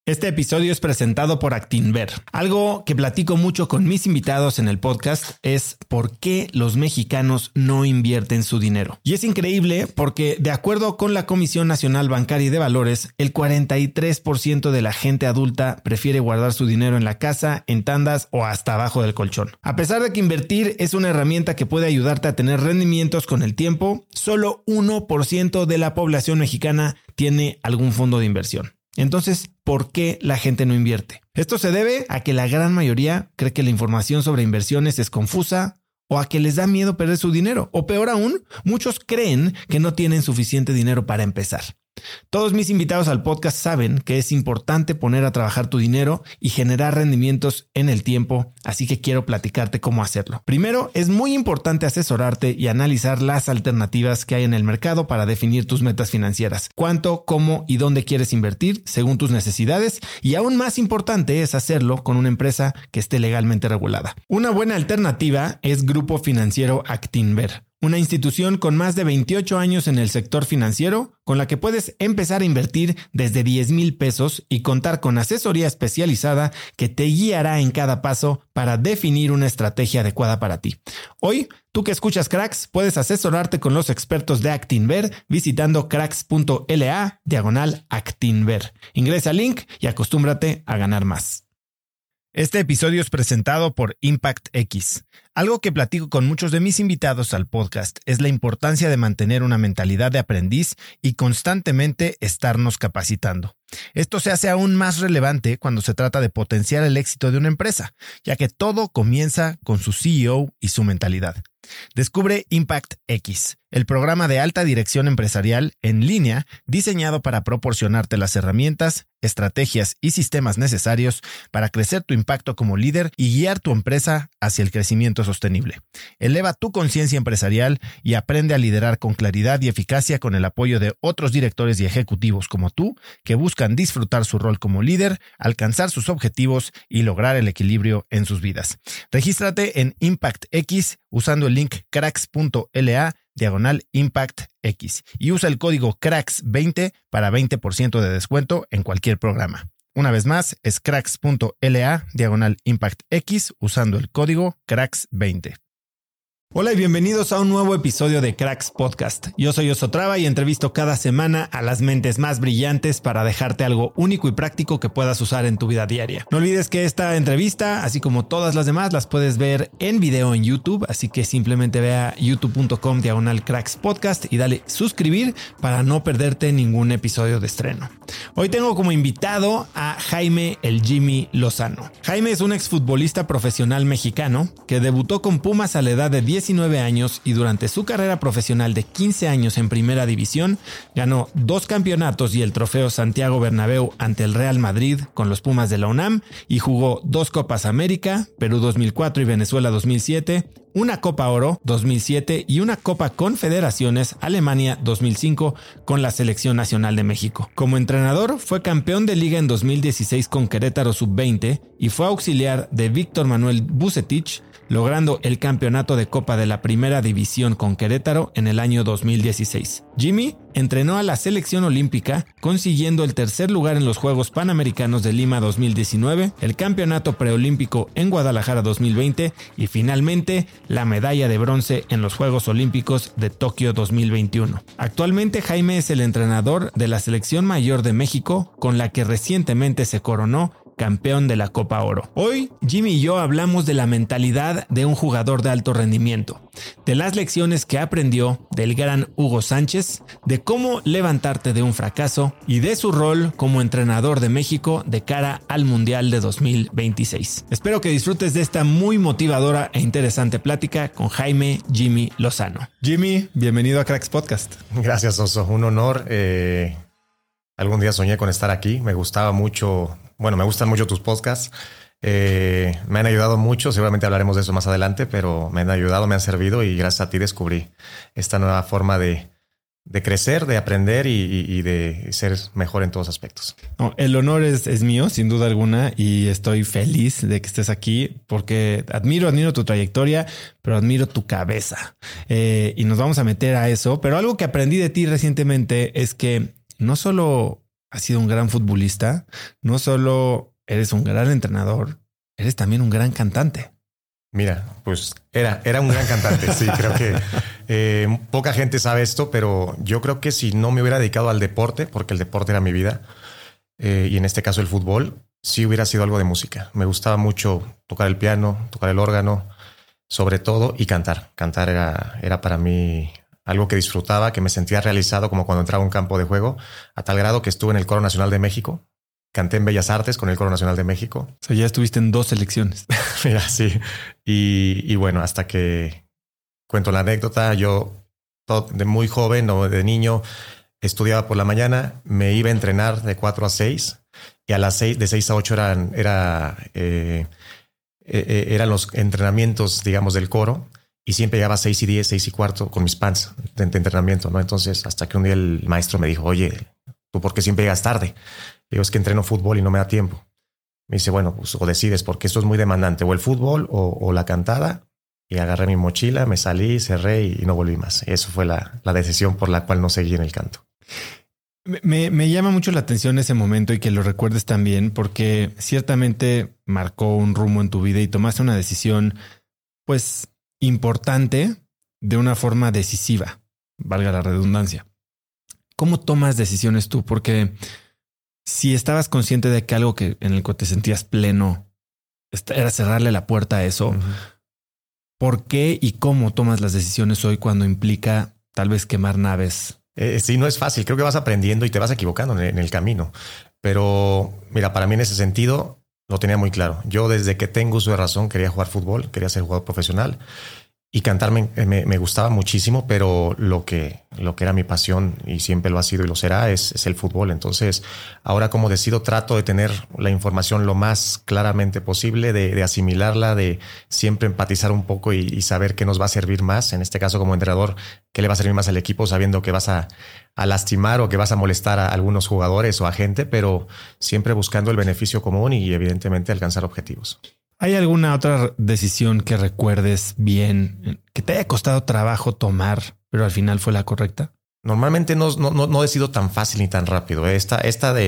Este episodio es presentado por Actinver. Algo que platico mucho con mis invitados en el podcast es por qué los mexicanos no invierten su dinero. Y es increíble porque, de acuerdo con la Comisión Nacional Bancaria y de Valores, el 43% de la gente adulta prefiere guardar su dinero en la casa, en tandas o hasta abajo del colchón. A pesar de que invertir es una herramienta que puede ayudarte a tener rendimientos con el tiempo, solo 1% de la población mexicana tiene algún fondo de inversión. Entonces, ¿por qué la gente no invierte? Esto se debe a que la gran mayoría cree que la información sobre inversiones es confusa o a que les da miedo perder su dinero. O peor aún, muchos creen que no tienen suficiente dinero para empezar. Todos mis invitados al podcast saben que es importante poner a trabajar tu dinero y generar rendimientos en el tiempo, así que quiero platicarte cómo hacerlo. Primero, es muy importante asesorarte y analizar las alternativas que hay en el mercado para definir tus metas financieras, cuánto, cómo y dónde quieres invertir según tus necesidades, y aún más importante es hacerlo con una empresa que esté legalmente regulada. Una buena alternativa es Grupo Financiero Actinver, una institución con más de 28 años en el sector financiero, con la que puedes empezar a invertir desde 10,000 pesos y contar con asesoría especializada que te guiará en cada paso para definir una estrategia adecuada para ti. Hoy, tú que escuchas Cracks, puedes asesorarte con los expertos de Actinver visitando cracks.la/Actinver. Ingresa al link y acostúmbrate a ganar más. Este episodio es presentado por Impact X. Algo que platico con muchos de mis invitados al podcast es la importancia de mantener una mentalidad de aprendiz y constantemente estarnos capacitando. Esto se hace aún más relevante cuando se trata de potenciar el éxito de una empresa, ya que todo comienza con su CEO y su mentalidad. Descubre Impact X, el programa de alta dirección empresarial en línea diseñado para proporcionarte las herramientas, estrategias y sistemas necesarios para crecer tu impacto como líder y guiar tu empresa hacia el crecimiento sostenible. Eleva tu conciencia empresarial y aprende a liderar con claridad y eficacia con el apoyo de otros directores y ejecutivos como tú que buscan disfrutar su rol como líder, alcanzar sus objetivos y lograr el equilibrio en sus vidas. Regístrate en Impact X usando el link cracks.la/ImpactX y usa el código CRACKS20 para 20% de descuento en cualquier programa. Una vez más, es cracks.la/ImpactX usando el código CRACKS20. Hola y bienvenidos a un nuevo episodio de Cracks Podcast. Yo soy Oso Traba y entrevisto cada semana a las mentes más brillantes para dejarte algo único y práctico que puedas usar en tu vida diaria. No olvides que esta entrevista, así como todas las demás, las puedes ver en video en YouTube, así que simplemente ve a youtube.com/Cracks Podcast y dale suscribir para no perderte ningún episodio de estreno. Hoy tengo como invitado a Jaime el Jimmy Lozano. Jaime es un exfutbolista profesional mexicano que debutó con Pumas a la edad de 19 años y durante su carrera profesional de 15 años en Primera División ganó 2 campeonatos y el trofeo Santiago Bernabéu ante el Real Madrid con los Pumas de la UNAM y jugó 2 Copas América, Perú 2004 y Venezuela 2007, una Copa Oro 2007 y una Copa Confederaciones Alemania 2005 con la Selección Nacional de México. Como entrenador fue campeón de liga en 2016 con Querétaro Sub-20 y fue auxiliar de Víctor Manuel Vucetich, logrando el campeonato de Copa de la Primera División con Querétaro en el año 2016. Jimmy entrenó a la selección olímpica, consiguiendo el tercer lugar en los Juegos Panamericanos de Lima 2019, el campeonato preolímpico en Guadalajara 2020 y finalmente la medalla de bronce en los Juegos Olímpicos de Tokio 2021. Actualmente Jaime es el entrenador de la selección mayor de México, con la que recientemente se coronó campeón de la Copa Oro. Hoy, Jimmy y yo hablamos de la mentalidad de un jugador de alto rendimiento, de las lecciones que aprendió del gran Hugo Sánchez, de cómo levantarte de un fracaso y de su rol como entrenador de México de cara al Mundial de 2026. Espero que disfrutes de esta muy motivadora e interesante plática con Jaime Jimmy Lozano. Jimmy, bienvenido a Cracks Podcast. Gracias, Oso. Un honor. Algún día soñé con estar aquí. Me gustaba mucho. Bueno, me gustan mucho tus podcasts. Me han ayudado mucho. Seguramente hablaremos de eso más adelante, pero me han ayudado, me han servido y gracias a ti descubrí esta nueva forma de crecer, de aprender y de ser mejor en todos aspectos. No, el honor es mío, sin duda alguna, y estoy feliz de que estés aquí porque admiro tu trayectoria, pero admiro tu cabeza. Y nos vamos a meter a eso. Pero algo que aprendí de ti recientemente es que no solo has sido un gran futbolista, no solo eres un gran entrenador, eres también un gran cantante. Mira, pues era un gran cantante. Sí, creo que poca gente sabe esto, pero yo creo que si no me hubiera dedicado al deporte, porque el deporte era mi vida, y en este caso el fútbol, sí hubiera sido algo de música. Me gustaba mucho tocar el piano, tocar el órgano, sobre todo, y cantar. Cantar era para mí algo que disfrutaba, que me sentía realizado como cuando entraba a un campo de juego, a tal grado que estuve en el Coro Nacional de México. Canté en Bellas Artes con el Coro Nacional de México. O sea, ya estuviste en 2 selecciones. Mira, sí. Y bueno, hasta que cuento la anécdota, yo de muy joven o de niño estudiaba por la mañana, me iba a entrenar de 4 a 6 y a las 6, de 6 a 8 eran los entrenamientos, digamos, del coro, y siempre llegaba a 6 y 10, 6 y cuarto con mis pants de entrenamiento, ¿no? Entonces, hasta que un día el maestro me dijo, oye, ¿tú por qué siempre llegas tarde? Le digo, es que entreno fútbol y no me da tiempo. Me dice, bueno, pues o decides, porque esto es muy demandante, o el fútbol o la cantada. Y agarré mi mochila, me salí, cerré y no volví más. Eso fue la decisión por la cual no seguí en el canto. Me llama mucho la atención ese momento y que lo recuerdes también, porque ciertamente marcó un rumbo en tu vida y tomaste una decisión, pues, importante de una forma decisiva, valga la redundancia. ¿Cómo tomas decisiones tú? Porque si estabas consciente de que algo que en el que te sentías pleno era cerrarle la puerta a eso, ¿por qué y cómo tomas las decisiones hoy cuando implica tal vez quemar naves? Sí, no es fácil. Creo que vas aprendiendo y te vas equivocando en el camino. Pero mira, para mí en ese sentido lo tenía muy claro. Yo desde que tengo uso de razón quería jugar fútbol, quería ser jugador profesional. Y cantar me gustaba muchísimo, pero lo que era mi pasión, y siempre lo ha sido y lo será, es el fútbol. Entonces, ahora como decido, trato de tener la información lo más claramente posible, de asimilarla, de siempre empatizar un poco y saber qué nos va a servir más. En este caso, como entrenador, qué le va a servir más al equipo, sabiendo que vas a lastimar o que vas a molestar a algunos jugadores o a gente, pero siempre buscando el beneficio común y evidentemente alcanzar objetivos. ¿Hay alguna otra decisión que recuerdes bien, que te haya costado trabajo tomar, pero al final fue la correcta? Normalmente no decido tan fácil ni tan rápido. Esta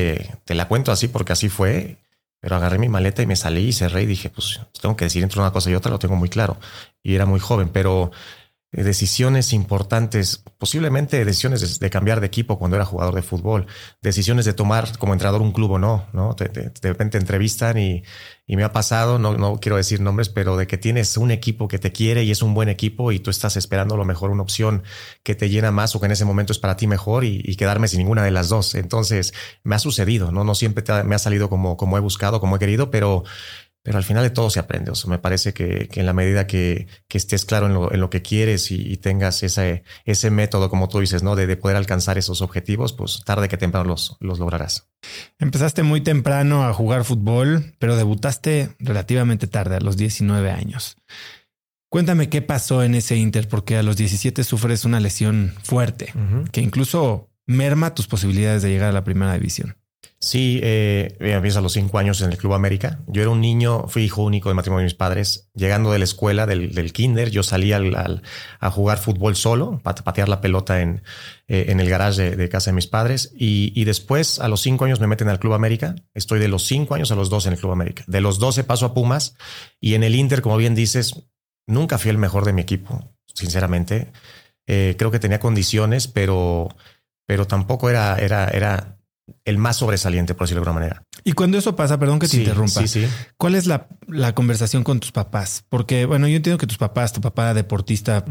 te la cuento así porque así fue, pero agarré mi maleta y me salí y cerré y dije, pues tengo que decidir entre una cosa y otra, lo tengo muy claro. Y era muy joven, pero decisiones importantes, posiblemente decisiones de cambiar de equipo cuando era jugador de fútbol, decisiones de tomar como entrenador un club o no, de repente entrevistan y me ha pasado, no quiero decir nombres, pero de que tienes un equipo que te quiere y es un buen equipo y tú estás esperando a lo mejor una opción que te llena más o que en ese momento es para ti mejor y quedarme sin ninguna de las dos. Entonces me ha sucedido, no siempre me ha salido como he buscado, como he querido, pero al final de todo se aprende. O sea, me parece que en la medida que estés claro en lo que quieres y tengas ese método, como tú dices, ¿no? De poder alcanzar esos objetivos, pues tarde que temprano los lograrás. Empezaste muy temprano a jugar fútbol, pero debutaste relativamente tarde, a los 19 años. Cuéntame qué pasó en ese Inter, porque a los 17 sufres una lesión fuerte, que incluso merma tus posibilidades de llegar a la primera división. Sí, empiezo a los 5 años en el Club América. Yo era un niño, fui hijo único de matrimonio de mis padres. Llegando de la escuela, del kinder, yo salí a jugar fútbol solo, patear la pelota en el garage de casa de mis padres. Y después, a los 5 años, me meten al Club América. Estoy de los 5 años a los 12 en el Club América. De los 12 paso a Pumas. Y en el Inter, como bien dices, nunca fui el mejor de mi equipo, sinceramente. Creo que tenía condiciones, pero tampoco era el más sobresaliente, por decirlo de alguna manera. Y cuando eso pasa, perdón que te interrumpa, sí. ¿Cuál es la conversación con tus papás? Porque, bueno, yo entiendo que tu papá deportista,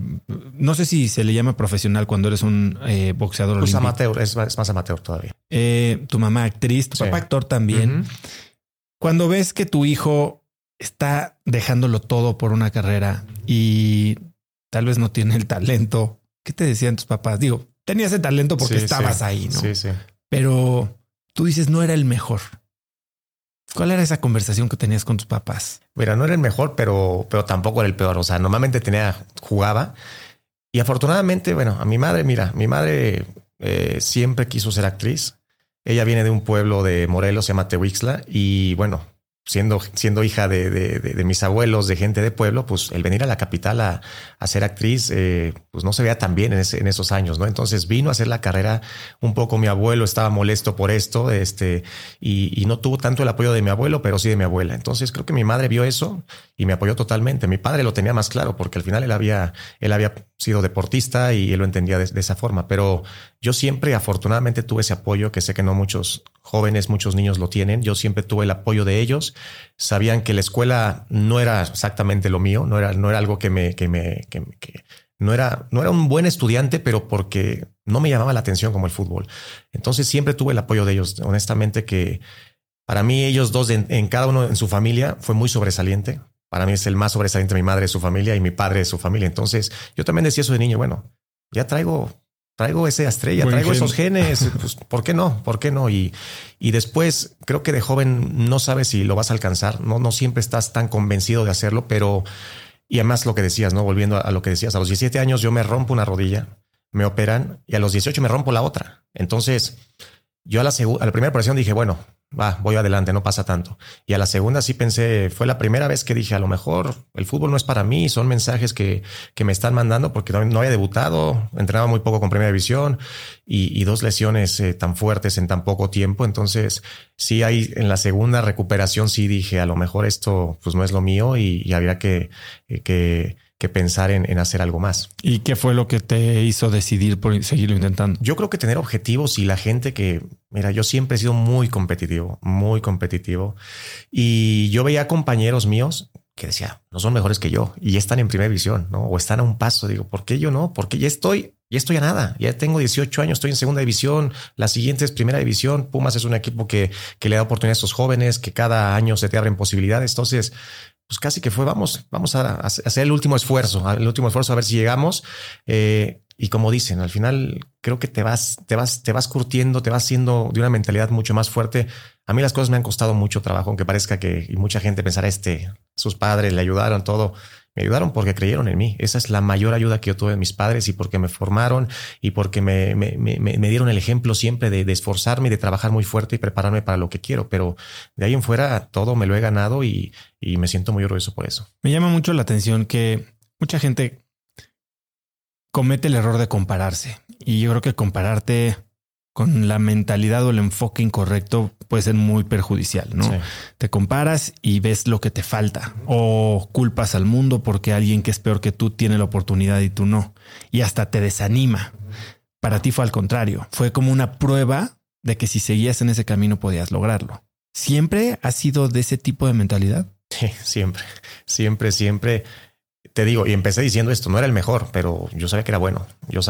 no sé si se le llama profesional cuando eres un boxeador olímpico. Amateur, es más amateur todavía. Tu mamá actriz, tu papá actor también. Cuando ves que tu hijo está dejándolo todo por una carrera y tal vez no tiene el talento, ¿qué te decían tus papás? Digo, tenía ese talento porque estabas ahí, ¿no? Sí. Pero tú dices no era el mejor. ¿Cuál era esa conversación que tenías con tus papás? Mira, no era el mejor, pero tampoco era el peor. O sea, normalmente jugaba. Y afortunadamente, bueno, mi madre siempre quiso ser actriz. Ella viene de un pueblo de Morelos, se llama Tehuixtla. Y bueno, siendo hija de mis abuelos, de gente de pueblo, pues el venir a la capital a ser actriz, pues no se veía tan bien en esos años, ¿no? Entonces vino a hacer la carrera un poco. Mi abuelo estaba molesto por esto, y no tuvo tanto el apoyo de mi abuelo, pero sí de mi abuela. Entonces creo que mi madre vio eso y me apoyó totalmente. Mi padre lo tenía más claro porque al final él había sido deportista y él lo entendía de esa forma. Pero yo siempre, afortunadamente, tuve ese apoyo que sé que no muchos jóvenes, muchos niños lo tienen. Yo siempre tuve el apoyo de ellos. Sabían que la escuela no era exactamente lo mío, no era algo que no era un buen estudiante, pero porque no me llamaba la atención como el fútbol. Entonces siempre tuve el apoyo de ellos. Honestamente, que para mí ellos dos en cada uno en su familia fue muy sobresaliente. Para mí es el más sobresaliente mi madre de su familia y mi padre de su familia. Entonces yo también decía eso de niño. Bueno, ya traigo esa estrella, traigo esos genes. Pues, ¿por qué no? ¿Por qué no? Y después creo que de joven no sabes si lo vas a alcanzar. No siempre estás tan convencido de hacerlo, pero y además lo que decías, ¿no? Volviendo a lo que decías, a los 17 años yo me rompo una rodilla, me operan y a los 18 me rompo la otra. Entonces yo a la primera operación dije, bueno, voy adelante, no pasa tanto. Y a la segunda sí pensé, fue la primera vez que dije, a lo mejor el fútbol no es para mí, son mensajes que me están mandando porque no había debutado, entrenaba muy poco con Primera División y 2 lesiones tan fuertes en tan poco tiempo. Entonces sí, ahí en la segunda recuperación sí dije, a lo mejor esto pues no es lo mío y habría que pensar en hacer algo más. ¿Y qué fue lo que te hizo decidir por seguirlo intentando? Yo creo que tener objetivos y la gente mira, yo siempre he sido muy competitivo y yo veía compañeros míos que decía, no son mejores que yo y ya están en Primera División, ¿no? O están a un paso. Digo, ¿por qué yo no? Porque ya estoy a nada. Ya tengo 18 años, estoy en Segunda División. La siguiente es Primera División. Pumas es un equipo que le da oportunidad a estos jóvenes, que cada año se te abren posibilidades. Entonces, pues casi que fue, vamos a hacer el último esfuerzo a ver si llegamos. Y como dicen, al final creo que te vas curtiendo, te vas haciendo de una mentalidad mucho más fuerte. A mí las cosas me han costado mucho trabajo, aunque parezca y mucha gente pensará sus padres le ayudaron todo. Me ayudaron porque creyeron en mí. Esa es la mayor ayuda que yo tuve de mis padres y porque me formaron y porque me dieron el ejemplo siempre de esforzarme y de trabajar muy fuerte y prepararme para lo que quiero. Pero de ahí en fuera todo me lo he ganado y me siento muy orgulloso por eso. Me llama mucho la atención que mucha gente comete el error de compararse y yo creo que compararte con la mentalidad o el enfoque incorrecto puede ser muy perjudicial, ¿no? Sí. Te comparas y ves lo que te falta o culpas al mundo porque alguien que es peor que tú tiene la oportunidad y tú no. Y hasta te desanima. Para ti fue al contrario. Fue como una prueba de que si seguías en ese camino podías lograrlo. ¿Siempre has sido de ese tipo de mentalidad? Sí, siempre. Te digo, y empecé diciendo esto, no era el mejor, pero yo sabía que era bueno.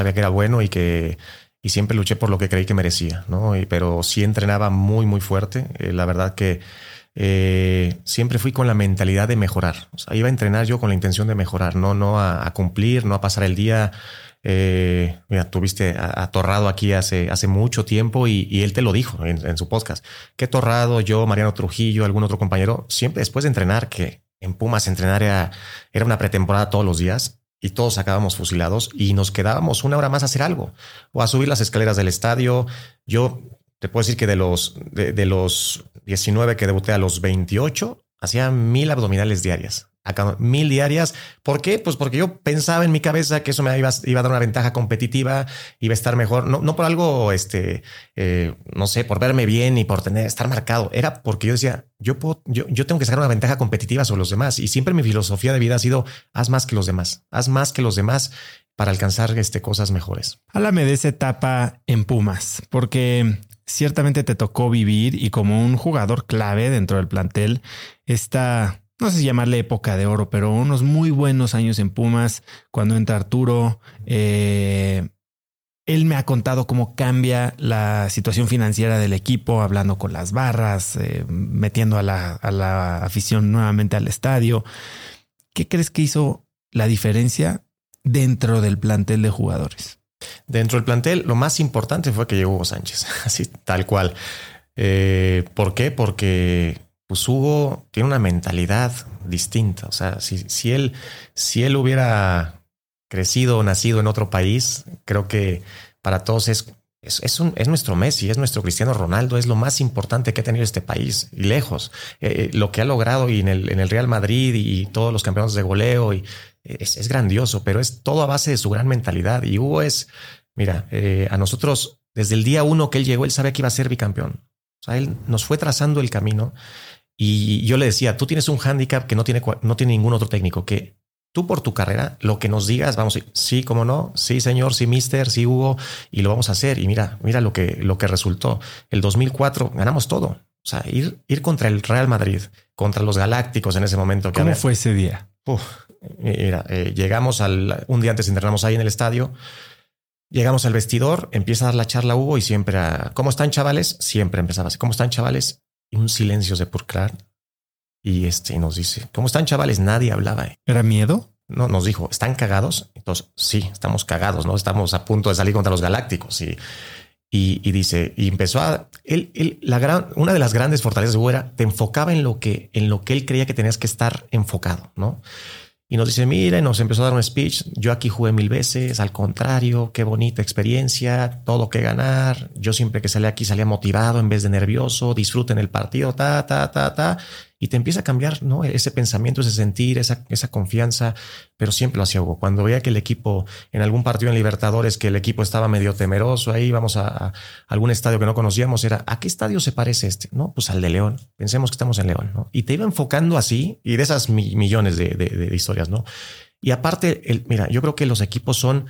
Y siempre luché por lo que creí que merecía, ¿no? Pero sí entrenaba muy, muy fuerte. La verdad que siempre fui con la mentalidad de mejorar. O sea, iba a entrenar yo con la intención de mejorar, no a cumplir, no a pasar el día. Mira, tuviste a Torrado aquí hace mucho tiempo y él te lo dijo en su podcast. Que Torrado, yo, Mariano Trujillo, algún otro compañero, siempre después de entrenar, que en Pumas entrenar era una pretemporada todos los días. Y todos acabamos fusilados y nos quedábamos una hora más a hacer algo o a subir las escaleras del estadio. Yo te puedo decir que de los 19 que debuté a los 28, hacía 1000 abdominales diarias. Acá 1000 diarias. ¿Por qué? Pues porque yo pensaba en mi cabeza que eso me iba a dar una ventaja competitiva, iba a estar mejor. No por algo, no sé, por verme bien y por estar marcado. Era porque yo decía, yo tengo que sacar una ventaja competitiva sobre los demás. Y siempre mi filosofía de vida ha sido, haz más que los demás para alcanzar cosas mejores. Háblame de esa etapa en Pumas, porque ciertamente te tocó vivir y como un jugador clave dentro del plantel, no sé si llamarle época de oro, pero unos muy buenos años en Pumas. Cuando entra Arturo, él me ha contado cómo cambia la situación financiera del equipo, hablando con las barras, metiendo a la afición nuevamente al estadio. ¿Qué crees que hizo la diferencia dentro del plantel de jugadores? Dentro del plantel, lo más importante fue que llegó Hugo Sánchez, así tal cual. ¿Por qué? Porque pues Hugo tiene una mentalidad distinta. O sea, si él hubiera crecido o nacido en otro país, creo que para todos es es nuestro Messi, es nuestro Cristiano Ronaldo, es lo más importante que ha tenido este país y lejos. Lo que ha logrado y en el Real Madrid y todos los campeonatos de goleo es grandioso, pero es todo a base de su gran mentalidad. Y Hugo mira, a nosotros desde el día uno que él llegó, él sabía que iba a ser bicampeón. O sea, él nos fue trazando el camino y yo le decía, tú tienes un hándicap que no tiene ningún otro técnico, que tú por tu carrera, lo que nos digas, vamos a decir, sí, cómo no, sí, señor, sí, mister, sí, Hugo, y lo vamos a hacer. Y mira lo que resultó. El 2004 ganamos todo. O sea, ir contra el Real Madrid, contra los Galácticos en ese momento. ¿Cómo fue ese día? Mira, llegamos un día antes internamos ahí en el estadio. Llegamos al vestidor, empieza a dar la charla Hugo y siempre ¿cómo están, chavales? Siempre empezaba así, ¿cómo están, chavales? Y un silencio sepulcral. Y nos dice, ¿cómo están, chavales? Nadie hablaba. ¿Era miedo? No, nos dijo, ¿están cagados? Entonces, sí, estamos cagados, ¿no? Estamos a punto de salir contra los Galácticos. Y dice, y empezó una de las grandes fortalezas de Hugo era, te enfocaba en lo que él creía que tenías que estar enfocado, ¿no? Y nos dice, mira, nos empezó a dar un speech. Yo aquí jugué 1000 veces, al contrario, qué bonita experiencia, todo que ganar. Yo siempre que salía aquí salía motivado en vez de nervioso, disfruten el partido, y te empieza a cambiar, ¿no? Ese pensamiento, ese sentir, esa confianza, pero siempre lo hacía Hugo. Cuando veía que el equipo en algún partido en Libertadores, que el equipo estaba medio temeroso, ahí vamos a algún estadio que no conocíamos, era, ¿a qué estadio se parece este? No, pues al de León. Pensemos que estamos en León, ¿no? Y te iba enfocando así y de esas millones de historias, ¿no? Y aparte, mira, yo creo que los equipos son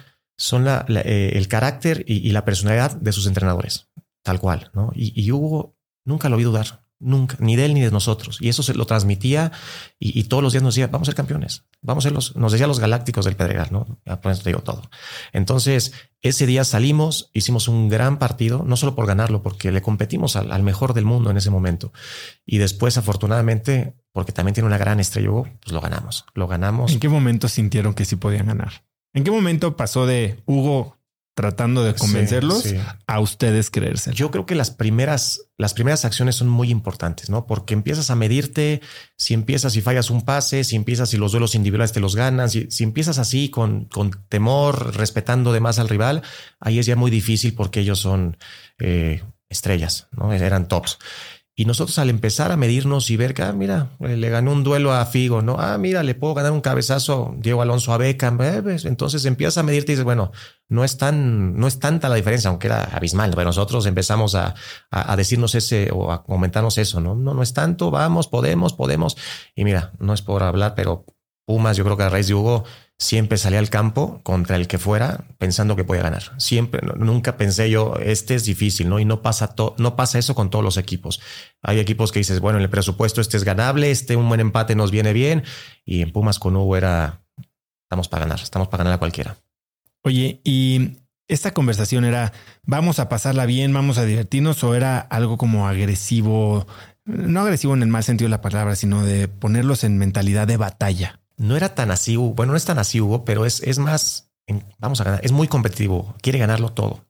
el carácter y la personalidad de sus entrenadores, tal cual, ¿no? Y Hugo nunca lo vi dudar. Nunca, ni de él ni de nosotros. Y eso se lo transmitía y todos los días nos decía, vamos a ser campeones. Vamos a ser nos decía los Galácticos del Pedregal, ¿no? Por eso te digo todo. Entonces, ese día salimos, hicimos un gran partido, no solo por ganarlo, porque le competimos al mejor del mundo en ese momento. Y después, afortunadamente, porque también tiene una gran estrella, pues lo ganamos. ¿En qué momento sintieron que sí podían ganar? ¿En qué momento pasó de Hugo tratando de convencerlos a ustedes creerse? Yo creo que las primeras acciones son muy importantes, ¿no? Porque empiezas a medirte, si fallas un pase, si los duelos individuales te los ganan, si empiezas así con temor, respetando de más al rival, ahí es ya muy difícil porque ellos son estrellas, ¿no? Eran tops. Y nosotros al empezar a medirnos y ver que, mira, le ganó un duelo a Figo, ¿no? Mira, le puedo ganar un cabezazo Diego Alonso a Beckham. Entonces empiezas a medirte y dices, bueno, no es tanta la diferencia, aunque era abismal. Pero nosotros empezamos a decirnos o a comentarnos eso, ¿no? No es tanto, vamos, podemos. Y mira, no es por hablar, pero Pumas, yo creo que a raíz de Hugo, siempre salía al campo contra el que fuera pensando que podía ganar. Siempre, nunca pensé yo, es difícil, ¿no? Y no pasa eso con todos los equipos. Hay equipos que dices, bueno, en el presupuesto es ganable, un buen empate nos viene bien. Y en Pumas con Hugo estamos para ganar a cualquiera. Oye, y esta conversación era, ¿vamos a pasarla bien, vamos a divertirnos? ¿O era algo como agresivo? No agresivo en el mal sentido de la palabra, sino de ponerlos en mentalidad de batalla. No era tan así, bueno, no es tan así, Hugo, pero es más, vamos a ganar, es muy competitivo, quiere ganarlo todo.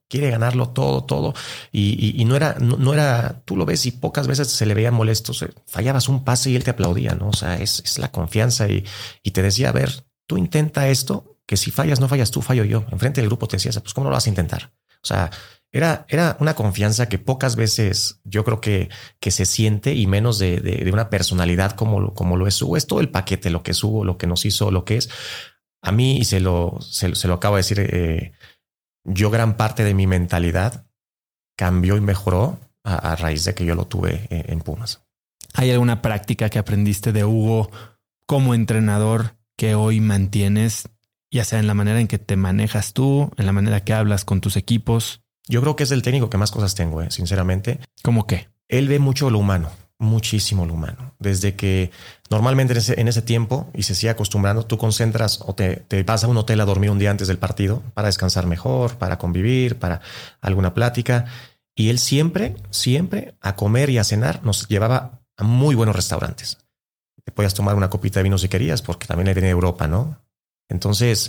Y no era, tú lo ves y pocas veces se le veían molestos, fallabas un pase y él te aplaudía, ¿no? O sea, es la confianza y te decía, a ver, tú intenta esto, que si fallas, no fallas tú, fallo yo. Enfrente del grupo te decías, pues ¿cómo no lo vas a intentar? O sea, era una confianza que pocas veces yo creo que se siente y menos de una personalidad como lo es Hugo. Es todo el paquete, lo que es Hugo, lo que nos hizo, lo que es. A mí, y se lo acabo de decir, yo gran parte de mi mentalidad cambió y mejoró a raíz de que yo lo tuve en Pumas. ¿Hay alguna práctica que aprendiste de Hugo como entrenador que hoy mantienes, ya sea en la manera en que te manejas tú, en la manera que hablas con tus equipos? Yo creo que es el técnico que más cosas tengo, sinceramente. ¿Cómo qué? Él ve mucho lo humano, muchísimo lo humano. Desde que normalmente en ese tiempo, y se sigue acostumbrando, tú concentras o te vas a un hotel a dormir un día antes del partido para descansar mejor, para convivir, para alguna plática. Y él siempre a comer y a cenar nos llevaba a muy buenos restaurantes. Te podías tomar una copita de vino si querías, porque también viene de Europa, ¿no? Entonces,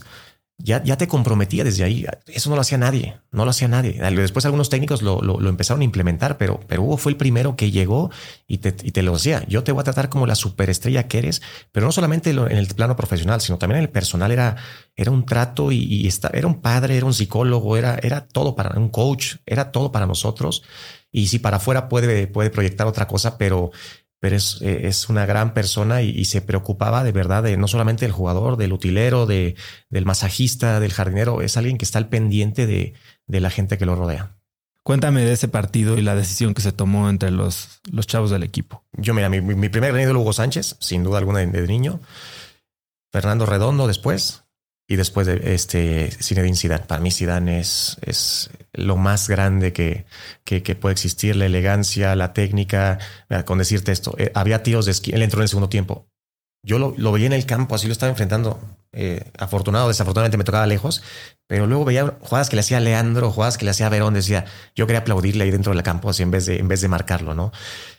ya te comprometía desde ahí. Eso no lo hacía nadie, no lo hacía nadie. Después algunos técnicos lo empezaron a implementar, pero Hugo fue el primero que llegó y te lo decía. Yo te voy a tratar como la superestrella que eres, pero no solamente en el plano profesional, sino también en el personal. Era un trato era un padre, era un psicólogo, era todo para un coach, era todo para nosotros. Y si para afuera puede proyectar otra cosa, pero es una gran persona y se preocupaba de verdad de no solamente del jugador, del utilero, del masajista, del jardinero. Es alguien que está al pendiente de la gente que lo rodea. Cuéntame de ese partido y la decisión que se tomó entre los chavos del equipo. Yo, mira, mi primer gran ídolo, Hugo Sánchez, sin duda alguna de niño. Fernando Redondo después. Y después de Zinedine Zidane. Para mí Zidane es lo más grande que puede existir. La elegancia, la técnica. Mira, con decirte esto, había tiros de esquina. Él entró en el segundo tiempo. Yo lo veía en el campo, así lo estaba enfrentando. Desafortunadamente me tocaba lejos. Pero luego veía jugadas que le hacía Leandro, jugadas que le hacía Verón. Decía, yo quería aplaudirle ahí dentro del campo, así en vez de marcarlo, ¿no?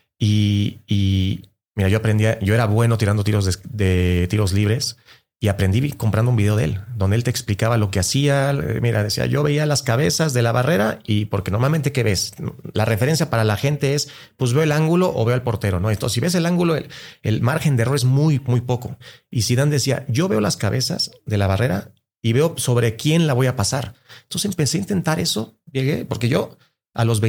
Y mira, yo era bueno tirando tiros de tiros libres. Y aprendí comprando un video de él, donde él te explicaba lo que hacía. Mira, decía, yo veía las cabezas de la barrera y porque normalmente, ¿qué ves? La referencia para la gente es, pues veo el ángulo o veo al portero, ¿no? Entonces, si ves el ángulo, el margen de error es muy, muy poco. Y Zidane decía, yo veo las cabezas de la barrera y veo sobre quién la voy a pasar. Entonces empecé a intentar eso, llegué, porque yo a los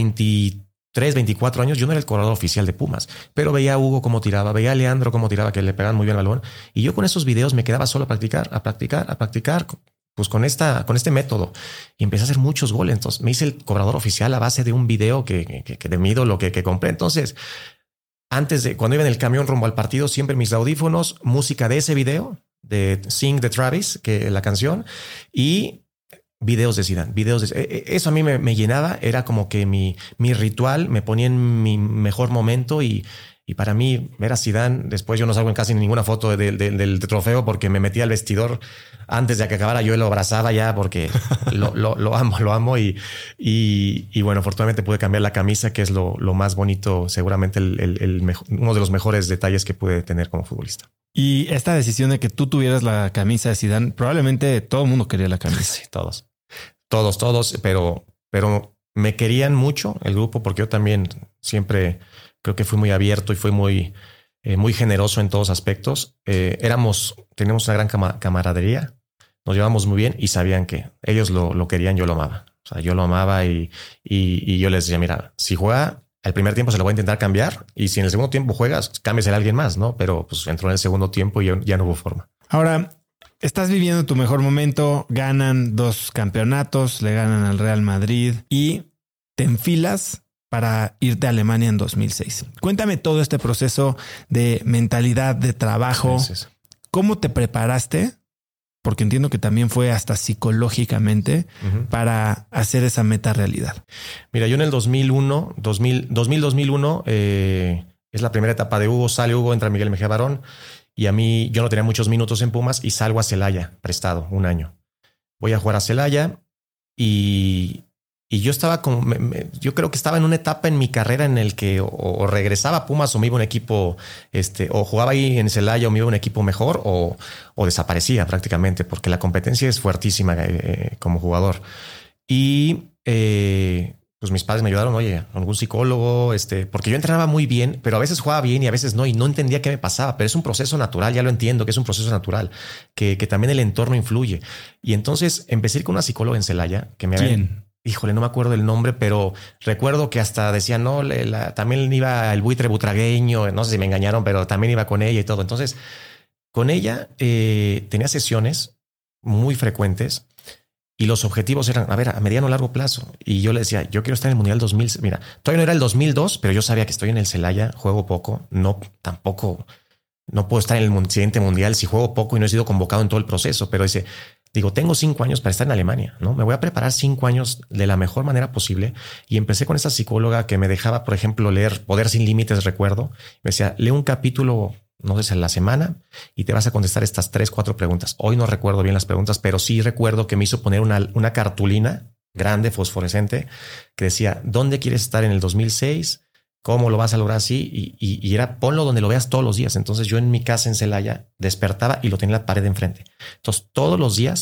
24 años, yo no era el cobrador oficial de Pumas, pero veía a Hugo cómo tiraba, veía a Leandro cómo tiraba, que le pegaban muy bien el balón. Y yo con esos videos me quedaba solo a practicar, pues con este método. Y empecé a hacer muchos goles. Entonces me hice el cobrador oficial a base de un video que de mi ídolo que compré. Entonces, cuando iba en el camión rumbo al partido, siempre mis audífonos, música de ese video, de Sing de Travis, que la canción, y videos de Zidane, eso a mí me llenaba. Era como que mi ritual, me ponía en mi mejor momento y para mí ver a Zidane, después yo no salgo en casi ninguna foto del trofeo porque me metí al vestidor antes de que acabara, yo lo abrazaba ya porque lo amo y bueno, afortunadamente pude cambiar la camisa, que es lo más bonito, seguramente uno de los mejores detalles que pude tener como futbolista. Y esta decisión de que tú tuvieras la camisa de Zidane, probablemente todo el mundo quería la camisa. Sí, todos, pero me querían mucho el grupo porque yo también siempre creo que fui muy abierto y fui muy generoso en todos aspectos. Teníamos una gran camaradería, nos llevamos muy bien y sabían que ellos lo querían, yo lo amaba. O sea, yo lo amaba y yo les decía, mira, si juega al primer tiempo se lo voy a intentar cambiar y si en el segundo tiempo juegas, cámbiasela a alguien más, ¿no? Pero pues entró en el segundo tiempo y ya no hubo forma. Ahora, estás viviendo tu mejor momento, ganan 2 campeonatos, le ganan al Real Madrid y te enfilas para irte a Alemania en 2006. Cuéntame todo este proceso de mentalidad, de trabajo. Sí. ¿Cómo te preparaste? Porque entiendo que también fue hasta psicológicamente para hacer esa meta realidad. Mira, yo en el 2001, es la primera etapa de Hugo. Sale Hugo, entra Miguel Mejía Barón. Y a mí, yo no tenía muchos minutos en Pumas y salgo a Celaya, prestado, 1 año. Voy a jugar a Celaya y yo estaba yo creo que estaba en una etapa en mi carrera en el que o regresaba a Pumas o me iba a un equipo, o jugaba ahí en Celaya o me iba a un equipo mejor o desaparecía prácticamente porque la competencia es fuertísima como jugador. Y pues mis padres me ayudaron, oye, algún psicólogo, porque yo entrenaba muy bien, pero a veces jugaba bien y a veces no, y no entendía qué me pasaba, pero es un proceso natural, ya lo entiendo, que es un proceso natural, que también el entorno influye. Y entonces empecé a ir con una psicóloga en Celaya que me ¿Quién? Híjole, no me acuerdo el nombre, pero recuerdo que hasta decía, no, también iba el buitre butragueño, no sé si me engañaron, pero también iba con ella y todo. Entonces, con ella tenía sesiones muy frecuentes y los objetivos eran, a ver, a mediano o largo plazo. Y yo le decía, yo quiero estar en el Mundial 2000. Mira, todavía no era el 2002, pero yo sabía que estoy en el Celaya, juego poco, no puedo estar en el siguiente Mundial si juego poco y no he sido convocado en todo el proceso, pero tengo 5 años para estar en Alemania, ¿no? Me voy a preparar 5 años de la mejor manera posible. Y empecé con esa psicóloga que me dejaba, por ejemplo, leer Poder sin Límites, recuerdo. Me decía, lee un capítulo, no sé, a la semana y te vas a contestar estas 3-4 preguntas. Hoy no recuerdo bien las preguntas, pero sí recuerdo que me hizo poner una cartulina grande, fosforescente, que decía, ¿dónde quieres estar en el 2006? ¿Cómo lo vas a lograr así? Y era ponlo donde lo veas todos los días. Entonces yo en mi casa en Celaya despertaba y lo tenía en la pared de enfrente. Entonces todos los días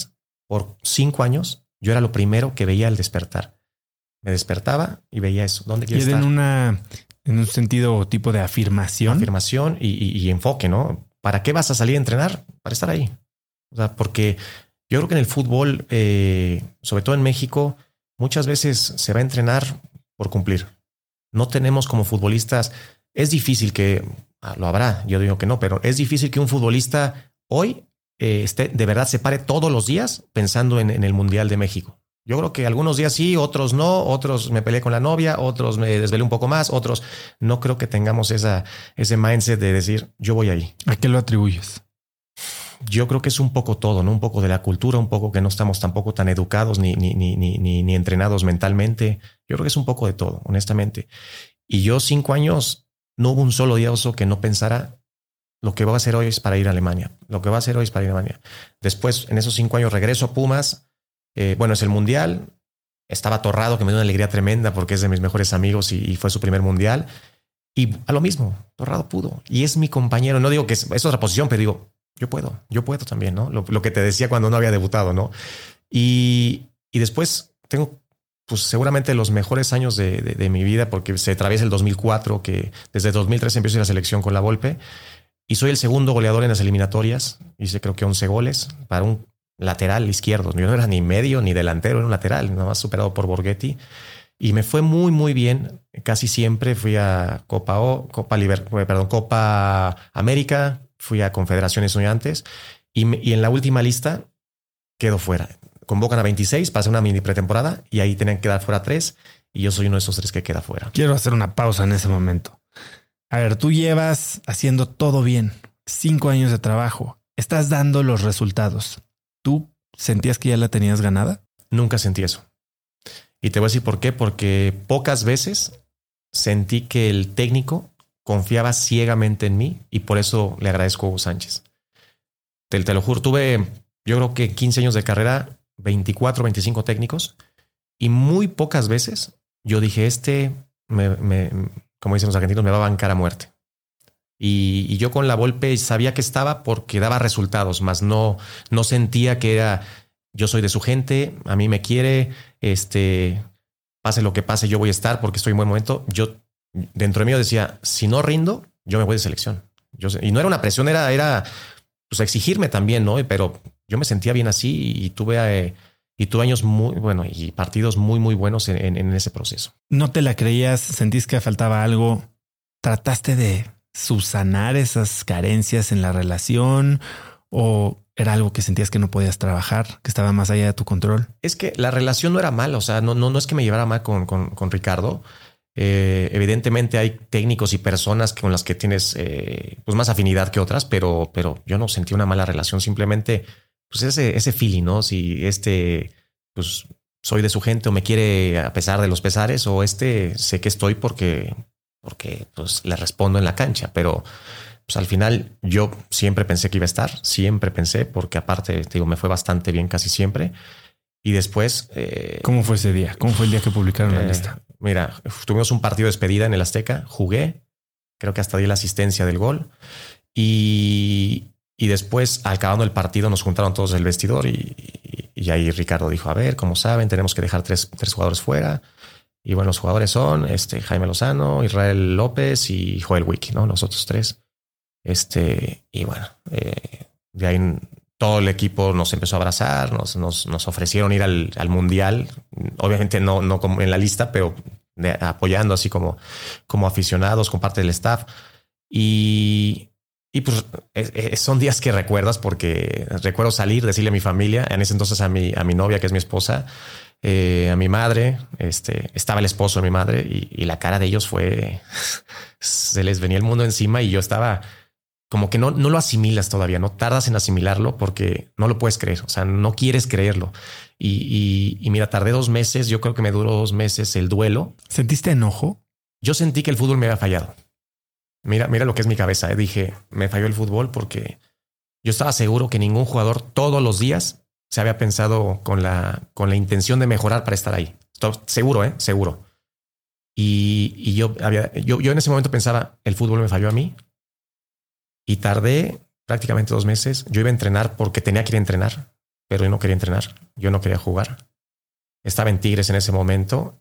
por 5 años, yo era lo primero que veía al despertar. Me despertaba y veía eso. ¿Dónde quieres estar? En un sentido tipo de afirmación. Afirmación y enfoque, ¿no? ¿Para qué vas a salir a entrenar? Para estar ahí. O sea, porque yo creo que en el fútbol, sobre todo en México, muchas veces se va a entrenar por cumplir. No tenemos como futbolistas, es difícil que, lo habrá, yo digo que no, pero es difícil que un futbolista hoy de verdad se pare todos los días pensando en el Mundial de México. Yo creo que algunos días sí, otros no, otros me peleé con la novia, otros me desvelé un poco más, otros no creo que tengamos ese mindset de decir yo voy ahí. ¿A qué lo atribuyes? Yo creo que es un poco todo, ¿no? Un poco de la cultura, un poco que no estamos tampoco tan educados ni entrenados mentalmente. Yo creo que es un poco de todo, honestamente. Y yo 5 años, no hubo un solo día, Oso, que no pensara lo que voy a hacer hoy es para ir a Alemania. Lo que voy a hacer hoy es para ir a Alemania. Después, en esos 5 años, regreso a Pumas. Bueno, es el mundial. Estaba Torrado, que me dio una alegría tremenda porque es de mis mejores amigos y fue su primer mundial. Y a lo mismo, Torrado pudo. Y es mi compañero. No digo que es otra posición, pero digo, yo puedo también, ¿no? Lo que te decía cuando no había debutado, ¿no? Y después tengo, pues seguramente los mejores años de mi vida, porque se atraviesa el 2004, que desde 2003 empiezo a ir a la selección con la Volpe. Y soy el segundo goleador en las eliminatorias. Hice creo que 11 goles para un lateral izquierdo. Yo no era ni medio ni delantero, era un lateral, nada más superado por Borghetti. Y me fue muy, muy bien. Casi siempre fui a Copa América, fui a Confederaciones Estudiantes y en la última lista quedo fuera. Convocan a 26 para hacer una mini pretemporada y ahí tenían que quedar fuera 3 y yo soy uno de esos 3 que queda fuera. Quiero hacer una pausa en ese momento. A ver, tú llevas haciendo todo bien, 5 años de trabajo, estás dando los resultados. ¿Tú sentías que ya la tenías ganada? Nunca sentí eso. Y te voy a decir por qué, porque pocas veces sentí que el técnico confiaba ciegamente en mí y por eso le agradezco a Hugo Sánchez. Te lo juro, tuve yo creo que 15 años de carrera, 24, 25 técnicos y muy pocas veces yo dije como dicen los argentinos, me va a bancar a muerte. Y yo con la Volpe sabía que estaba porque daba resultados, más no sentía que era yo soy de su gente, a mí me quiere, pase lo que pase, yo voy a estar porque estoy en buen momento. Yo dentro de mí decía, si no rindo, yo me voy de selección. Y no era una presión, era pues exigirme también, ¿no? Pero yo me sentía bien así y tuve años muy bueno y partidos muy, muy buenos en ese proceso. ¿No te la creías? ¿Sentís que faltaba algo? ¿Trataste de subsanar esas carencias en la relación o era algo que sentías que no podías trabajar, que estaba más allá de tu control? Es que la relación no era mala, o sea, no es que me llevara mal con Ricardo. Evidentemente hay técnicos y personas con las que tienes pues más afinidad que otras, pero yo no sentí una mala relación, simplemente pues ese feeling, ¿no? Si pues soy de su gente o me quiere a pesar de los pesares o sé que estoy porque pues le respondo en la cancha, pero pues al final yo siempre pensé que iba a estar, siempre pensé, porque aparte te digo, me fue bastante bien casi siempre. Y después... ¿Cómo fue ese día? ¿Cómo fue el día que publicaron la lista? Mira, tuvimos un partido de despedida en el Azteca, jugué, creo que hasta di la asistencia del gol y después, acabando el partido, nos juntaron todos el vestidor y ahí Ricardo dijo, a ver, como saben, tenemos que dejar tres jugadores fuera. Y bueno, los jugadores son Jaime Lozano, Israel López y Joel Wiki, ¿no? Los otros 3. Y bueno, de ahí todo el equipo nos empezó a abrazar, nos ofrecieron ir al Mundial. Obviamente no como en la lista, pero apoyando así como aficionados, con parte del staff. Y pues son días que recuerdas porque recuerdo salir, decirle a mi familia, en ese entonces a mi novia, que es mi esposa, a mi madre, estaba el esposo de mi madre y la cara de ellos fue, se les venía el mundo encima y yo estaba como que no lo asimilas todavía, no tardas en asimilarlo porque no lo puedes creer, o sea, no quieres creerlo. Y mira, tardé 2 meses, yo creo que me duró 2 meses el duelo. ¿Sentiste enojo? Yo sentí que el fútbol me había fallado. Mira lo que es mi cabeza. Dije, me falló el fútbol porque yo estaba seguro que ningún jugador todos los días se había pensado con la intención de mejorar para estar ahí. Seguro, seguro. Y yo en ese momento pensaba, el fútbol me falló a mí. Y tardé prácticamente 2 meses. Yo iba a entrenar porque tenía que ir a entrenar, pero yo no quería entrenar, yo no quería jugar. Estaba en Tigres en ese momento.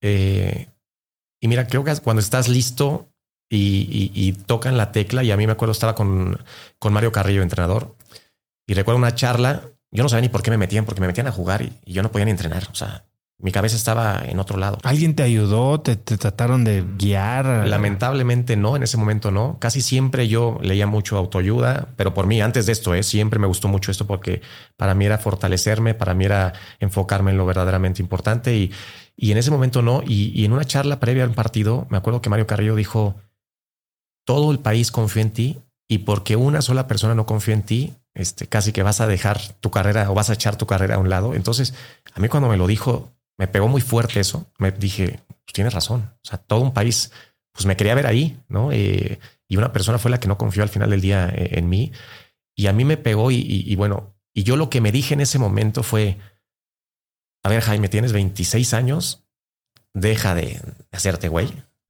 Y mira, creo que cuando estás listo y tocan la tecla, y a mí me acuerdo estaba con Mario Carrillo, entrenador, y recuerdo una charla, yo no sabía ni por qué me metían, porque me metían a jugar y yo no podía ni entrenar. O sea, mi cabeza estaba en otro lado. ¿Alguien te ayudó? ¿Te trataron de guiar? Lamentablemente no, en ese momento no. Casi siempre yo leía mucho autoayuda, pero por mí, antes de esto, siempre me gustó mucho esto porque para mí era fortalecerme, para mí era enfocarme en lo verdaderamente importante y en ese momento no. Y en una charla previa al partido, me acuerdo que Mario Carrillo dijo, todo el país confía en ti y porque una sola persona no confía en ti, casi que vas a dejar tu carrera o vas a echar tu carrera a un lado. Entonces, a mí cuando me lo dijo, me pegó muy fuerte eso. Me dije, pues tienes razón. O sea, todo un país, pues me quería ver ahí, ¿no? Y una persona fue la que no confió al final del día en mí. Y a mí me pegó y bueno, y yo lo que me dije en ese momento fue, a ver, Jaime, tienes 26 años, deja de hacerte güey.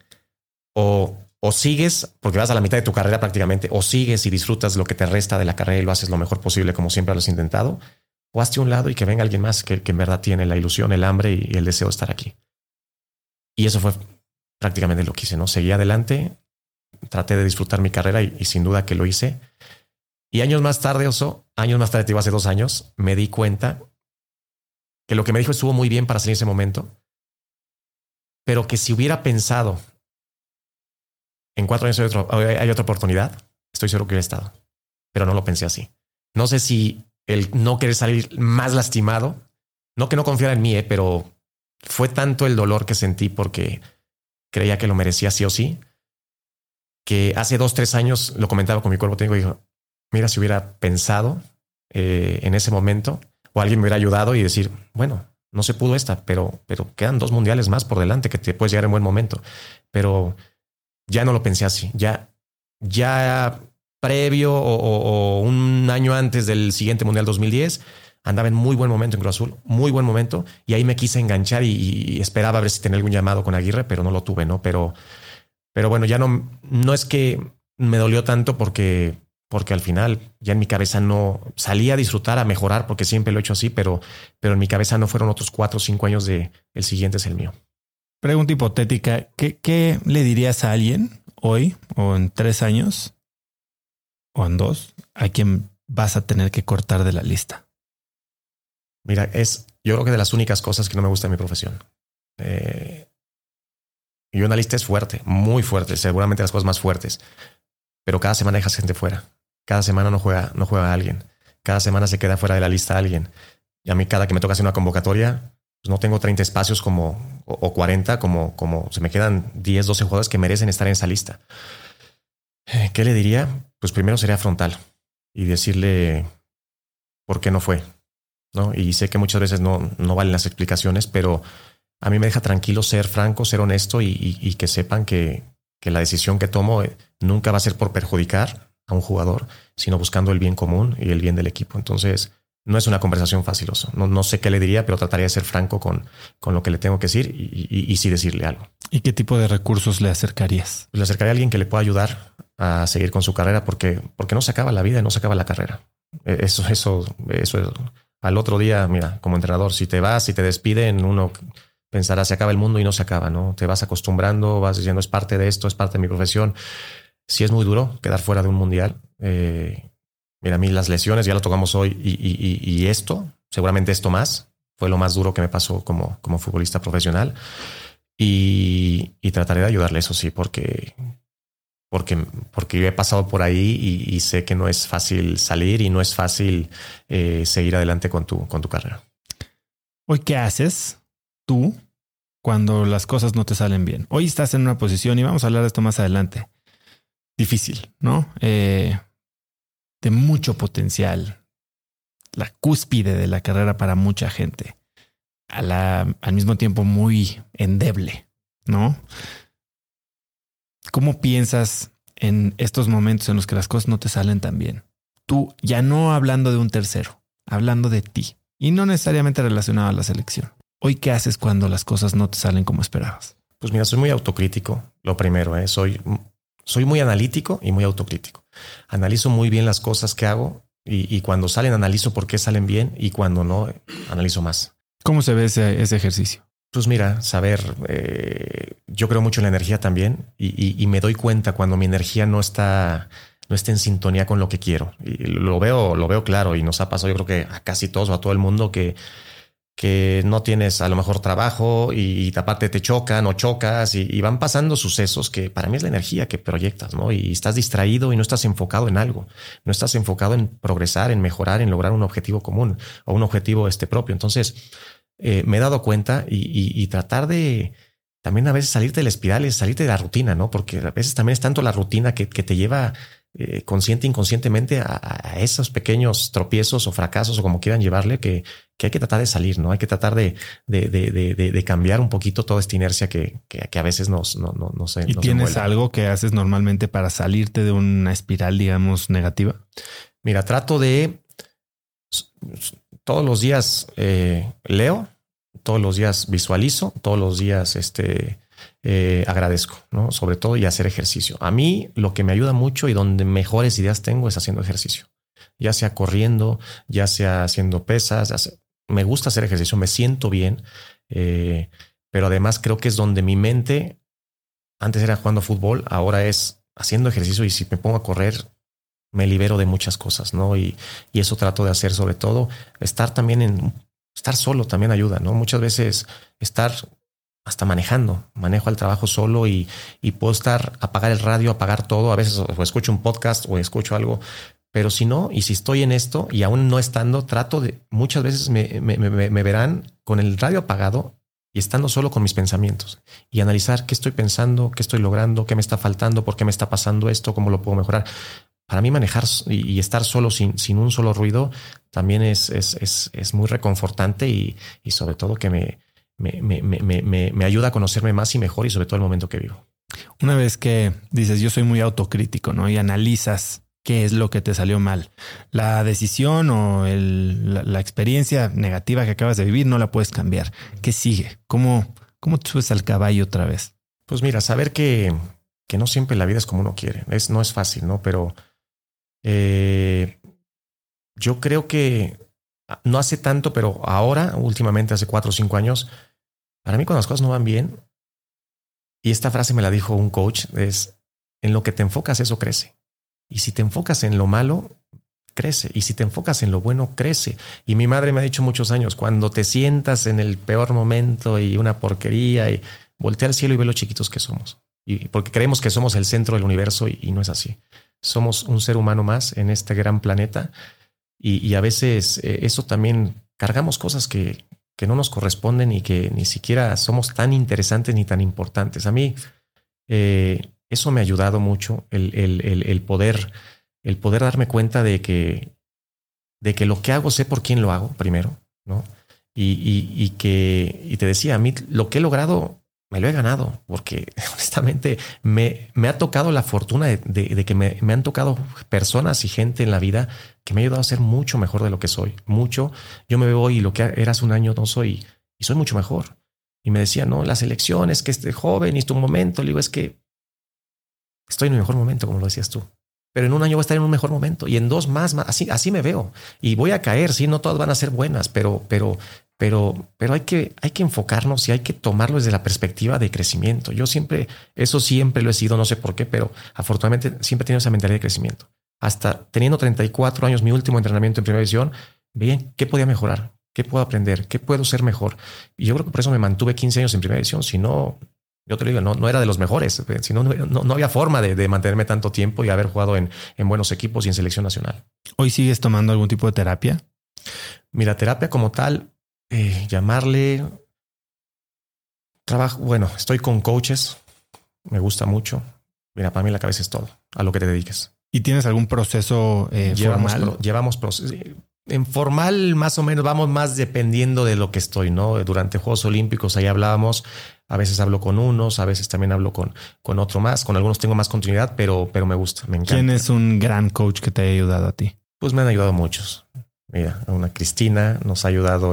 O sigues, porque vas a la mitad de tu carrera prácticamente, o sigues y disfrutas lo que te resta de la carrera y lo haces lo mejor posible como siempre lo has intentado, o hazte a un lado y que venga alguien más que en verdad tiene la ilusión, el hambre y el deseo de estar aquí. Y eso fue prácticamente lo que hice, ¿no? Seguí adelante, traté de disfrutar mi carrera y sin duda que lo hice. Y años más tarde, te digo, hace 2 años, me di cuenta que lo que me dijo estuvo muy bien para salir en ese momento, pero que si hubiera pensado en 4 años hay otra oportunidad, estoy seguro que hubiera estado, pero no lo pensé así. No sé si el no querer salir más lastimado, no que no confiara en mí, pero fue tanto el dolor que sentí porque creía que lo merecía sí o sí, que hace 2-3 años lo comentaba con mi cuerpo técnico y dijo, mira, si hubiera pensado en ese momento o alguien me hubiera ayudado y decir, bueno, no se pudo pero quedan 2 mundiales más por delante que te puedes llegar en buen momento. Pero ya no lo pensé así. Ya previo o un año antes del siguiente Mundial 2010, andaba en muy buen momento en Cruz Azul, muy buen momento. Y ahí me quise enganchar y esperaba a ver si tenía algún llamado con Aguirre, pero no lo tuve, ¿no? Pero bueno, ya no es que me dolió tanto porque al final ya en mi cabeza no salía a disfrutar, a mejorar, porque siempre lo he hecho así, pero en mi cabeza no fueron otros 4 o 5 años de el siguiente es el mío. Pregunta hipotética, ¿qué le dirías a alguien hoy o en 3 años o en 2 a quien vas a tener que cortar de la lista? Mira, yo creo que de las únicas cosas que no me gusta en mi profesión. Y una lista es fuerte, muy fuerte, seguramente las cosas más fuertes, pero cada semana dejas gente fuera. Cada semana no juega a alguien. Cada semana se queda fuera de la lista alguien. Y a mí cada que me toca hacer una convocatoria, pues no tengo 30 espacios o 40 como se me quedan 10, 12 jugadores que merecen estar en esa lista. ¿Qué le diría? Pues primero sería frontal y decirle por qué no fue, ¿no? Y sé que muchas veces no valen las explicaciones, pero a mí me deja tranquilo ser franco, ser honesto y que sepan que la decisión que tomo nunca va a ser por perjudicar a un jugador, sino buscando el bien común y el bien del equipo. Entonces, no es una conversación fácil. No sé qué le diría, pero trataría de ser franco con lo que le tengo que decir y sí decirle algo. ¿Y qué tipo de recursos le acercarías? Le acercaría a alguien que le pueda ayudar a seguir con su carrera porque no se acaba la vida y no se acaba la carrera. Eso al otro día, mira, como entrenador, si te vas, si te despiden, uno pensará se acaba el mundo y no se acaba, ¿no? Te vas acostumbrando, vas diciendo es parte de esto, es parte de mi profesión. Sí es muy duro quedar fuera de un mundial. Mira, a mí las lesiones ya lo tocamos hoy y esto, seguramente esto más, fue lo más duro que me pasó como futbolista profesional y trataré de ayudarle, eso sí, porque yo he pasado por ahí y sé que no es fácil salir y no es fácil seguir adelante con tu carrera. Hoy, ¿qué haces tú cuando las cosas no te salen bien? Hoy estás en una posición, y vamos a hablar de esto más adelante, difícil, ¿no? De mucho potencial, la cúspide de la carrera para mucha gente, al mismo tiempo muy endeble, ¿no? ¿Cómo piensas en estos momentos en los que las cosas no te salen tan bien? Tú, ya no hablando de un tercero, hablando de ti y no necesariamente relacionado a la selección. Hoy, ¿qué haces cuando las cosas no te salen como esperabas? Pues mira, soy muy autocrítico. Lo primero, soy muy analítico y muy autocrítico. Analizo muy bien las cosas que hago Y cuando salen, analizo por qué salen bien y cuando no, analizo más. ¿Cómo se ve ese ejercicio? Pues mira, saber, yo creo mucho en la energía también y me doy cuenta cuando mi energía no está en sintonía con lo que quiero. Y lo veo claro y nos ha pasado, yo creo que a casi todos o a todo el mundo que no tienes a lo mejor trabajo y aparte te chocan o chocas y van pasando sucesos que para mí es la energía que proyectas, ¿no? Y estás distraído y no estás enfocado en algo, no estás enfocado en progresar, en mejorar, en lograr un objetivo común o un objetivo propio. Entonces me he dado cuenta y tratar de también a veces salirte de la espiral, salirte de la rutina, ¿no? Porque a veces también es tanto la rutina que te lleva consciente, inconscientemente a esos pequeños tropiezos o fracasos o como quieran llevarle que hay que tratar de salir, ¿no? Hay que tratar de cambiar un poquito toda esta inercia que a veces no sé. ¿Y tienes algo que haces normalmente para salirte de una espiral, digamos, negativa? Mira, trato de todos los días leo, todos los días visualizo, todos los días agradezco, ¿no? Sobre todo y hacer ejercicio. A mí lo que me ayuda mucho y donde mejores ideas tengo es haciendo ejercicio, ya sea corriendo, ya sea haciendo pesas. Me gusta hacer ejercicio, me siento bien, pero además creo que es donde mi mente, antes era jugando fútbol, ahora es haciendo ejercicio y si me pongo a correr me libero de muchas cosas, ¿no? Y eso trato de hacer, sobre todo estar solo también ayuda, ¿no? Muchas veces estar hasta manejo al trabajo solo y puedo apagar el radio, apagar todo. A veces o escucho un podcast o escucho algo, pero si no, y si estoy en esto y aún no estando, muchas veces me verán con el radio apagado y estando solo con mis pensamientos y analizar qué estoy pensando, qué estoy logrando, qué me está faltando, por qué me está pasando esto, cómo lo puedo mejorar. Para mí manejar y estar solo sin un solo ruido también es muy reconfortante y sobre todo que me ayuda a conocerme más y mejor y sobre todo el momento que vivo. Una vez que dices yo soy muy autocrítico, ¿no? Y analizas qué es lo que te salió mal, la decisión o la experiencia negativa que acabas de vivir no la puedes cambiar. ¿Qué sigue? ¿Cómo te subes al caballo otra vez? Pues mira, saber que no siempre la vida es como uno quiere. No es fácil, ¿no? Pero yo creo que no hace tanto, pero ahora, últimamente, hace 4 o 5 años, para mí cuando las cosas no van bien, y esta frase me la dijo un coach, es en lo que te enfocas, eso crece. Y si te enfocas en lo malo, crece. Y si te enfocas en lo bueno, crece. Y mi madre me ha dicho muchos años, cuando te sientas en el peor momento y una porquería, y voltea al cielo y ve lo chiquitos que somos. Y porque creemos que somos el centro del universo y no es así. Somos un ser humano más en este gran planeta y a veces eso también cargamos cosas que no nos corresponden y que ni siquiera somos tan interesantes ni tan importantes. A mí eso me ha ayudado mucho el poder darme cuenta de que lo que hago sé por quién lo hago primero, ¿no? Y te decía, a mí lo que he logrado me lo he ganado porque honestamente me ha tocado la fortuna de que me han tocado personas y gente en la vida que me ha ayudado a ser mucho mejor de lo que soy. Mucho. Yo me veo hoy y lo que era hace un año no soy y soy mucho mejor. Y me decía, no, las elecciones, que esté joven y tu momento. Le digo, es que estoy en mi mejor momento, como lo decías tú. Pero en un año voy a estar en un mejor momento y en 2 más. Así me veo. Y voy a caer, sí, no todas van a ser buenas, pero hay que enfocarnos y hay que tomarlo desde la perspectiva de crecimiento. Yo siempre lo he sido, no sé por qué, pero afortunadamente siempre he tenido esa mentalidad de crecimiento. Hasta teniendo 34 años, mi último entrenamiento en primera división, veía qué podía mejorar, qué puedo aprender, qué puedo ser mejor. Y yo creo que por eso me mantuve 15 años en primera división. Si no, yo te lo digo, no era de los mejores. Si no, no había forma de mantenerme tanto tiempo y haber jugado en buenos equipos y en selección nacional. ¿Hoy sigues tomando algún tipo de terapia? Mira, terapia como tal, llamarle trabajo. Bueno, estoy con coaches. Me gusta mucho. Mira, para mí la cabeza es todo, a lo que te dediques. ¿Y tienes algún proceso formal? Llevamos proceso. En formal, más o menos, vamos más dependiendo de lo que estoy, ¿no? Durante Juegos Olímpicos, ahí hablábamos. A veces hablo con unos, a veces también hablo con otro más. Con algunos tengo más continuidad, pero me gusta, me encanta. ¿Quién es un gran coach que te haya ayudado a ti? Pues me han ayudado muchos. Mira, una Cristina nos ha ayudado,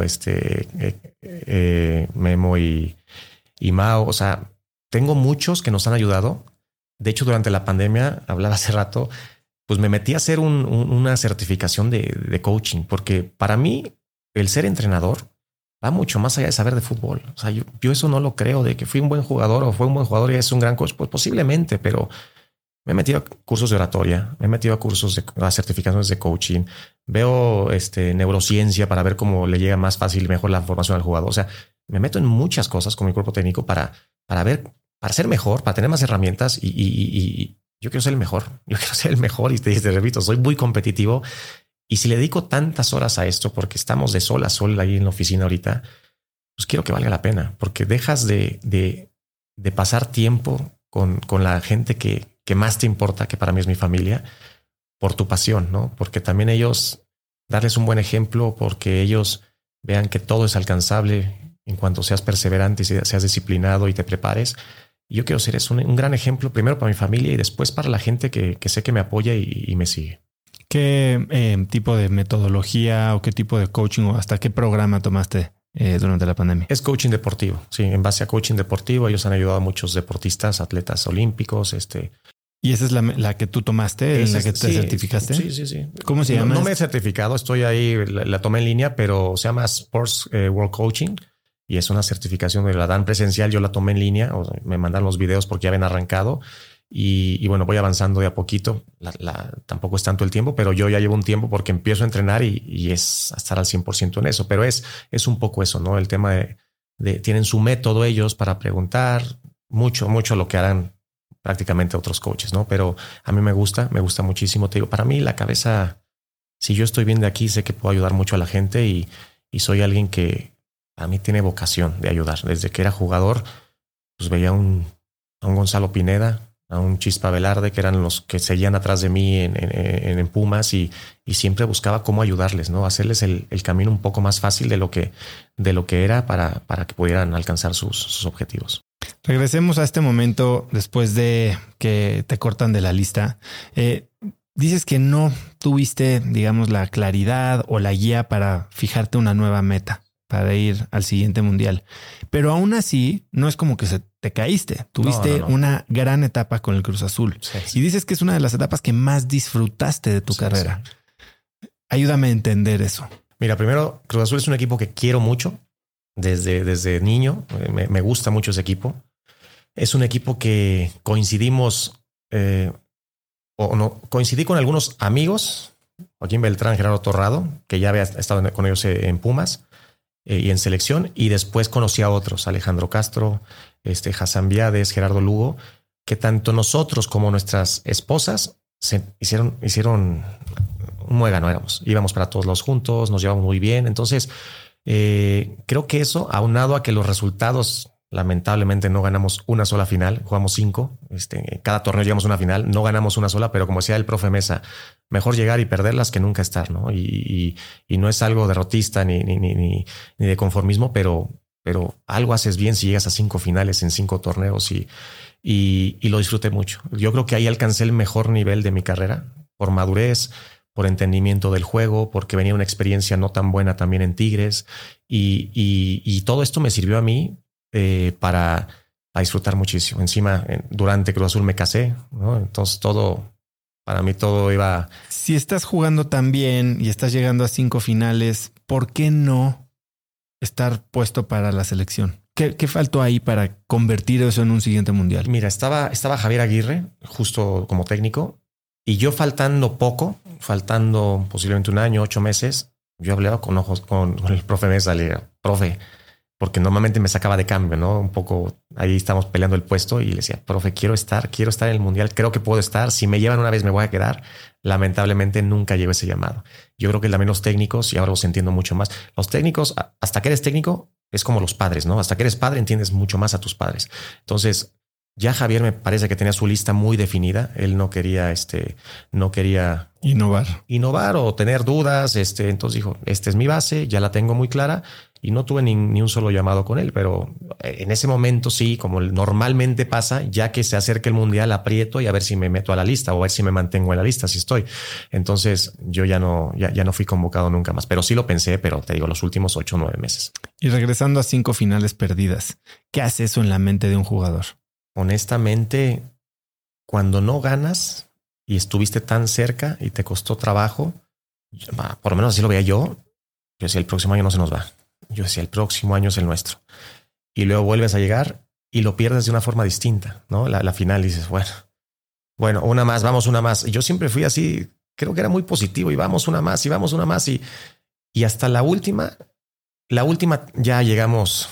Memo y Mao. O sea, tengo muchos que nos han ayudado. De hecho, durante la pandemia, hablaba hace rato, pues me metí a hacer una certificación de coaching, porque para mí el ser entrenador va mucho más allá de saber de fútbol. O sea, yo eso no lo creo, de que fui un buen jugador o fue un buen jugador y es un gran coach. Pues posiblemente, pero me he metido a cursos de oratoria, me he metido a cursos a certificaciones de coaching, veo neurociencia para ver cómo le llega más fácil y mejor la formación al jugador. O sea, me meto en muchas cosas con mi cuerpo técnico para ver, para ser mejor, para tener más herramientas y yo quiero ser el mejor. Yo quiero ser el mejor y te repito, soy muy competitivo. Y si le dedico tantas horas a esto, porque estamos de sol a sol ahí en la oficina ahorita, pues quiero que valga la pena, porque dejas de pasar tiempo con la gente que más te importa, que para mí es mi familia, por tu pasión, ¿no? Porque también ellos, darles un buen ejemplo, porque ellos vean que todo es alcanzable en cuanto seas perseverante y seas disciplinado y te prepares. Y yo quiero ser eso, un gran ejemplo, primero para mi familia y después para la gente que sé que me apoya y me sigue. ¿Qué tipo de metodología o qué tipo de coaching o hasta qué programa tomaste durante la pandemia? Es coaching deportivo. Sí, en base a coaching deportivo, ellos han ayudado a muchos deportistas, atletas olímpicos. ¿Y esa es la que tú tomaste, en la que te certificaste? Sí. ¿Cómo se llama? No me he certificado, estoy ahí, la tomé en línea, pero se llama Sports World Coaching y es una certificación que la dan presencial. Yo la tomé en línea, me mandaron los videos porque ya habían arrancado. Y bueno, voy avanzando de a poquito. Tampoco es tanto el tiempo, pero yo ya llevo un tiempo porque empiezo a entrenar y es estar al 100% en eso. Pero es un poco eso, ¿no? El tema de tienen su método ellos para preguntar mucho lo que harán prácticamente otros coaches, ¿no? Pero a mí me gusta muchísimo. Te digo, para mí la cabeza, si yo estoy bien de aquí, sé que puedo ayudar mucho a la gente y soy alguien que a mí tiene vocación de ayudar. Desde que era jugador, pues veía a un Gonzalo Pineda, a un Chispa Velarde, que eran los que seguían atrás de mí en Pumas y siempre buscaba cómo ayudarles, ¿no? Hacerles el camino un poco más fácil de lo que era para que pudieran alcanzar sus objetivos. Regresemos a este momento después de que te cortan de la lista. Dices que no tuviste, digamos, la claridad o la guía para fijarte una nueva meta para ir al siguiente mundial. Pero aún así, no es como que te caíste. Tuviste una gran etapa con el Cruz Azul. Sí. Y dices que es una de las etapas que más disfrutaste de tu carrera. Sí. Ayúdame a entender eso. Mira, primero, Cruz Azul es un equipo que quiero mucho. Desde niño, me gusta mucho ese equipo. Es un equipo que coincidimos, coincidí con algunos amigos, Joaquín Beltrán, Gerardo Torrado, que ya había estado con ellos en Pumas. Y en selección, y después conocí a otros, Alejandro Castro, Hassan Viades, Gerardo Lugo, que tanto nosotros como nuestras esposas se hicieron un muégano, íbamos para todos lados juntos, nos llevamos muy bien. Entonces, creo que eso, aunado a que los resultados, lamentablemente no ganamos una sola final, jugamos 5, cada torneo llegamos a una final, no ganamos una sola, pero como decía el profe Mesa, mejor llegar y perderlas que nunca estar, ¿no? Y no es algo derrotista ni de conformismo, pero algo haces bien si llegas a 5 finales en 5 torneos y lo disfruté mucho. Yo creo que ahí alcancé el mejor nivel de mi carrera por madurez, por entendimiento del juego, porque venía una experiencia no tan buena también en Tigres y todo esto me sirvió a mí para disfrutar muchísimo. Encima, durante Cruz Azul me casé, ¿no? Entonces para mí todo iba... Si estás jugando tan bien y estás llegando a 5 finales, ¿por qué no estar puesto para la selección? ¿Qué faltó ahí para convertir eso en un siguiente mundial? Mira, estaba Javier Aguirre justo como técnico y yo faltando posiblemente un año, 8 meses, yo hablaba con el profe Mesa, le digo, profe, porque normalmente me sacaba de cambio, ¿no? Un poco ahí estamos peleando el puesto y le decía, profe, quiero estar en el mundial, creo que puedo estar. Si me llevan una vez me voy a quedar. Lamentablemente nunca llegó ese llamado. Yo creo que también los técnicos, y ahora los entiendo mucho más, los técnicos, hasta que eres técnico, es como los padres, ¿no? Hasta que eres padre entiendes mucho más a tus padres. Entonces, ya Javier me parece que tenía su lista muy definida. Él no quería innovar o tener dudas. Entonces dijo, esta es mi base, ya la tengo muy clara y no tuve ni un solo llamado con él. Pero en ese momento sí, como normalmente pasa, ya que se acerca el mundial, aprieto y a ver si me meto a la lista o a ver si me mantengo en la lista, si estoy. Entonces yo ya no fui convocado nunca más, pero sí lo pensé, pero te digo, los últimos 8 o 9 meses. Y regresando a 5 finales perdidas, ¿qué hace eso en la mente de un jugador? Honestamente, cuando no ganas, y estuviste tan cerca y te costó trabajo, por lo menos así lo veía yo decía, el próximo año no se nos va. Yo decía, el próximo año es el nuestro. Y luego vuelves a llegar y lo pierdes de una forma distinta, ¿no? La final dices, bueno, una más, vamos una más. Y yo siempre fui así, creo que era muy positivo y vamos una más y vamos una más. Y hasta la última ya llegamos,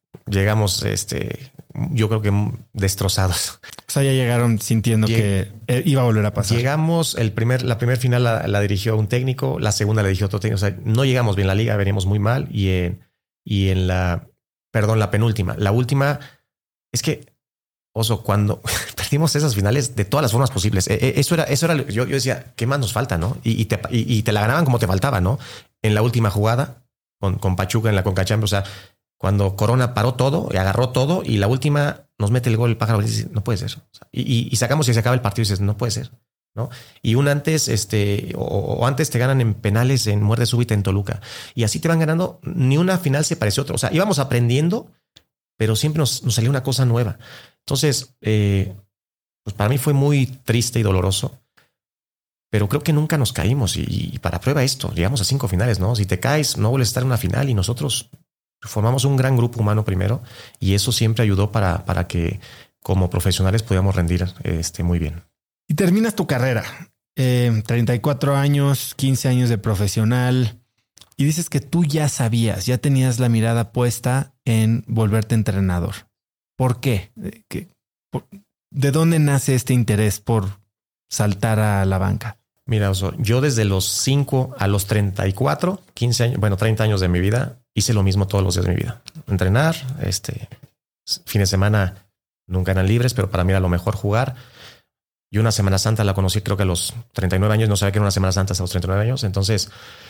yo creo que destrozados. O sea, ya llegaron sintiendo que iba a volver a pasar. Llegamos, la primer final la dirigió un técnico, la segunda la dirigió otro técnico. O sea, no llegamos bien, la liga veníamos muy mal y en la penúltima. La última es que, Oso, cuando perdimos esas finales de todas las formas posibles, eso era, yo decía, ¿qué más nos falta, no? Y te la ganaban como te faltaba, ¿no? En la última jugada con Pachuca en la Conca Champions, o sea, cuando Corona paró todo y agarró todo y la última nos mete el gol el pájaro y dice, no puede ser. O sea, y sacamos y se acaba el partido y dices, no puede ser, ¿no? Y un antes, o antes te ganan en penales en muerte súbita en Toluca. Y así te van ganando. Ni una final se parece a otra. O sea, íbamos aprendiendo, pero siempre nos salía una cosa nueva. Entonces, pues para mí fue muy triste y doloroso. Pero creo que nunca nos caímos. Y para prueba esto, llegamos a 5 finales, ¿no? Si te caes, no vuelves a estar en una final y nosotros formamos un gran grupo humano primero. Y eso siempre ayudó para que como profesionales podíamos rendir muy bien. Y terminas tu carrera, 34 años, 15 años de profesional, y dices que tú ya sabías, ya tenías la mirada puesta en volverte entrenador. ¿Por qué? ¿De dónde nace este interés por saltar a la banca? Mira, Oso, yo desde los 5 a los 34, 15 años, 30 años de mi vida, hice lo mismo todos los días de mi vida. Entrenar, fin de semana nunca eran libres, pero para mí era lo mejor jugar. Y una Semana Santa la conocí creo que a los 39 años. No sabía que era una Semana Santa hasta los 39 años. Entonces,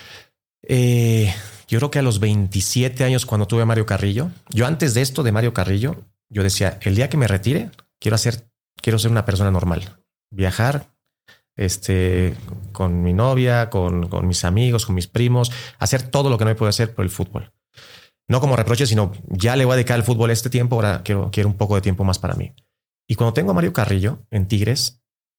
yo creo que a los 27 años cuando tuve a Mario Carrillo, yo antes de esto de Mario Carrillo, yo decía, el día que me retire, quiero ser una persona normal. Viajar con mi novia, con mis amigos, con mis primos, hacer todo lo que no me puedo hacer por el fútbol. No como reproche, sino ya le voy a dedicar al fútbol este tiempo, ahora quiero un poco de tiempo más para mí. Y cuando tengo a Mario Carrillo en Tigres,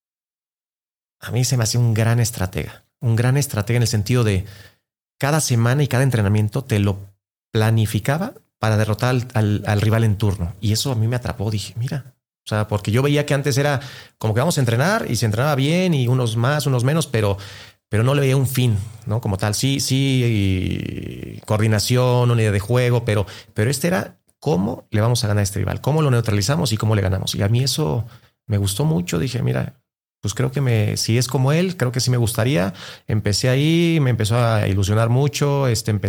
a mí se me hacía un gran estratega en el sentido de cada semana y cada entrenamiento te lo planificaba para derrotar al rival en turno. Y eso a mí me atrapó. Dije, mira, o sea, porque yo veía que antes era como que vamos a entrenar y se entrenaba bien y unos más, unos menos, pero no le veía un fin, ¿no? Como tal, sí, y coordinación, una idea de juego, pero era cómo le vamos a ganar a este rival, cómo lo neutralizamos y cómo le ganamos. Y a mí eso me gustó mucho. Dije, mira, pues creo que si es como él, creo que sí me gustaría. Empecé ahí, me empezó a ilusionar mucho.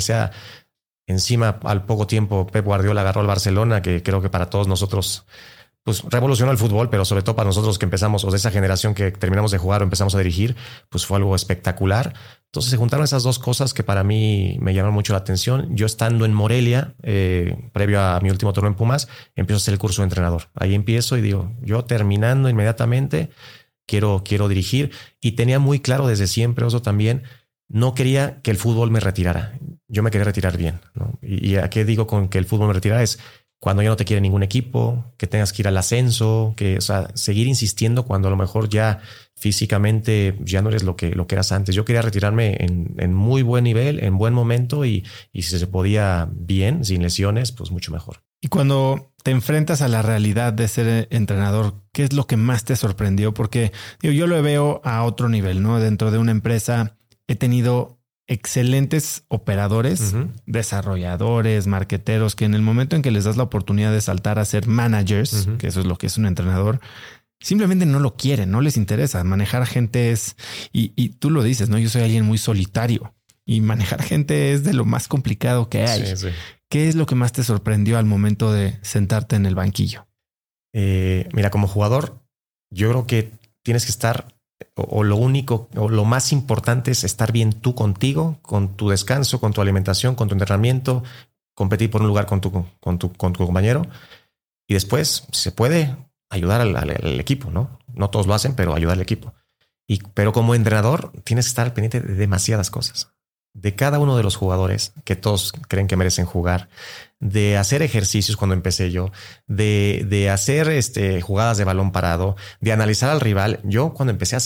Encima, al poco tiempo, Pep Guardiola agarró al Barcelona, que creo que para todos nosotros, pues revolucionó el fútbol, pero sobre todo para nosotros que empezamos, o de esa generación que terminamos de jugar o empezamos a dirigir, pues fue algo espectacular. Entonces se juntaron esas dos cosas que para mí me llamaron mucho la atención. Yo estando en Morelia, previo a mi último torneo en Pumas, empiezo a hacer el curso de entrenador. Ahí empiezo y digo, yo terminando inmediatamente, quiero dirigir. Y tenía muy claro desde siempre, Oso, también, no quería que el fútbol me retirara. Yo me quería retirar bien, ¿no? ¿Y a qué digo con que el fútbol me retirara? Es cuando ya no te quiere ningún equipo, que tengas que ir al ascenso, seguir insistiendo cuando a lo mejor ya físicamente ya no eres lo que eras antes. Yo quería retirarme en muy buen nivel, en buen momento y si se podía bien, sin lesiones, pues mucho mejor. Y cuando te enfrentas a la realidad de ser entrenador, ¿qué es lo que más te sorprendió? Porque yo lo veo a otro nivel, ¿no? Dentro de una empresa he tenido excelentes operadores, desarrolladores, marqueteros, que en el momento en que les das la oportunidad de saltar a ser managers, que eso es lo que es un entrenador, simplemente no lo quieren, no les interesa. Manejar gente y tú lo dices, ¿no? Yo soy alguien muy solitario y manejar gente es de lo más complicado que hay. Sí, sí. ¿Qué es lo que más te sorprendió al momento de sentarte en el banquillo? Mira, como jugador, yo creo que tienes que estar o lo único o lo más importante es estar bien tú contigo, con tu descanso, con tu alimentación, con tu entrenamiento, competir por un lugar con tu compañero y después, si se puede, ayudar al equipo, ¿no? No todos lo hacen, pero ayudar al equipo. Pero como entrenador tienes que estar pendiente de demasiadas cosas. De cada uno de los jugadores que todos creen que merecen jugar, de hacer ejercicios cuando empecé yo, de hacer jugadas de balón parado, de analizar al rival. Yo cuando empecé hacía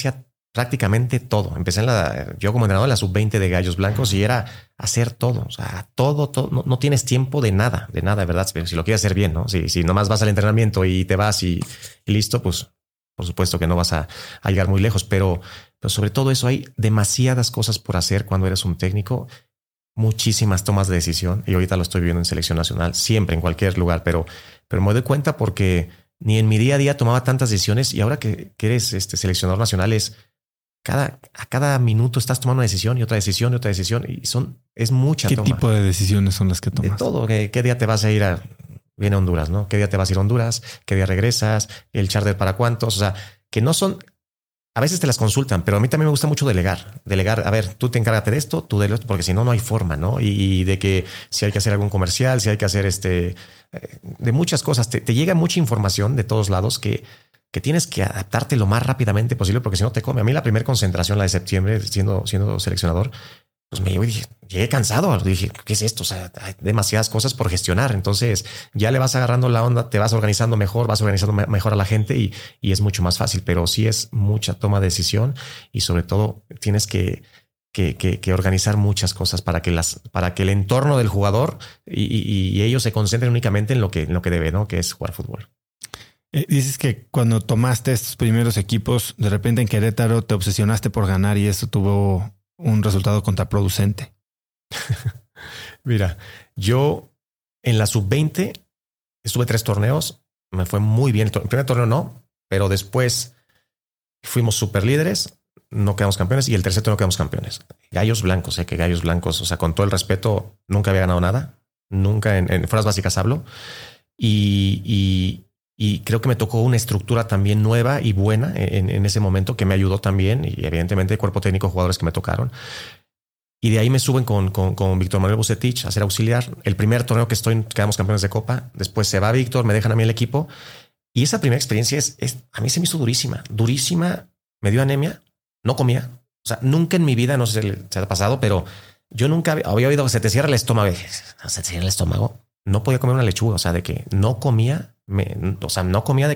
prácticamente todo. Empecé yo como entrenador en la sub-20 de Gallos Blancos y era hacer todo. O sea, todo. No tienes tiempo de nada, de verdad. Pero si lo quieres hacer bien, ¿no? Si nomás vas al entrenamiento y te vas y listo, pues por supuesto que no vas a llegar muy lejos. Pero sobre todo eso, hay demasiadas cosas por hacer cuando eres un técnico. Muchísimas tomas de decisión. Y ahorita lo estoy viendo en selección nacional, siempre, en cualquier lugar. Pero me doy cuenta porque ni en mi día a día tomaba tantas decisiones. Y ahora que eres seleccionador nacional es... A cada minuto estás tomando una decisión y otra decisión y otra decisión y es mucha toma. ¿Qué tipo de decisiones son las que tomas? De todo. ¿Qué día te vas a ir viene a Honduras, ¿no? ¿Qué día te vas a ir a Honduras? ¿Qué día regresas? ¿El charter para cuántos? O sea, que no son... A veces te las consultan, pero a mí también me gusta mucho delegar. Delegar, a ver, tú te encárgate de esto, tú de esto, porque si no, no hay forma, ¿no? Y de que si hay que hacer algún comercial, si hay que hacer de muchas cosas. Te llega mucha información de todos lados que tienes que adaptarte lo más rápidamente posible porque si no te come. A mí la primera concentración, la de septiembre, siendo seleccionador, pues me llegué cansado. Dije, ¿qué es esto? O sea, hay demasiadas cosas por gestionar. Entonces ya le vas agarrando la onda, te vas organizando mejor, vas organizando mejor a la gente y es mucho más fácil. Pero sí es mucha toma de decisión y sobre todo tienes que organizar muchas cosas para que el entorno del jugador y ellos se concentren únicamente en lo que debe, ¿no? Que es jugar fútbol. Dices que cuando tomaste estos primeros equipos, de repente en Querétaro te obsesionaste por ganar y eso tuvo un resultado contraproducente. Mira, yo en la sub-20 estuve 3 torneos, me fue muy bien. El primer torneo no, pero después fuimos super líderes, no quedamos campeones y el tercer torneo quedamos campeones. Gallos Blancos, que Gallos Blancos, o sea, con todo el respeto, nunca había ganado nada, nunca en fuerzas básicas hablo y creo que me tocó una estructura también nueva y buena en ese momento que me ayudó también y evidentemente el cuerpo técnico, jugadores que me tocaron. Y de ahí me suben con Víctor Manuel Bucetich a ser auxiliar. El primer torneo que quedamos campeones de Copa. Después se va Víctor, me dejan a mí el equipo. Y esa primera experiencia a mí se me hizo durísima. Me dio anemia, no comía. O sea, nunca en mi vida, no sé si se ha pasado, pero yo nunca había oído que se te cierra el estómago. Se te cierra el estómago. No podía comer una lechuga, o sea, de que no comía. No comía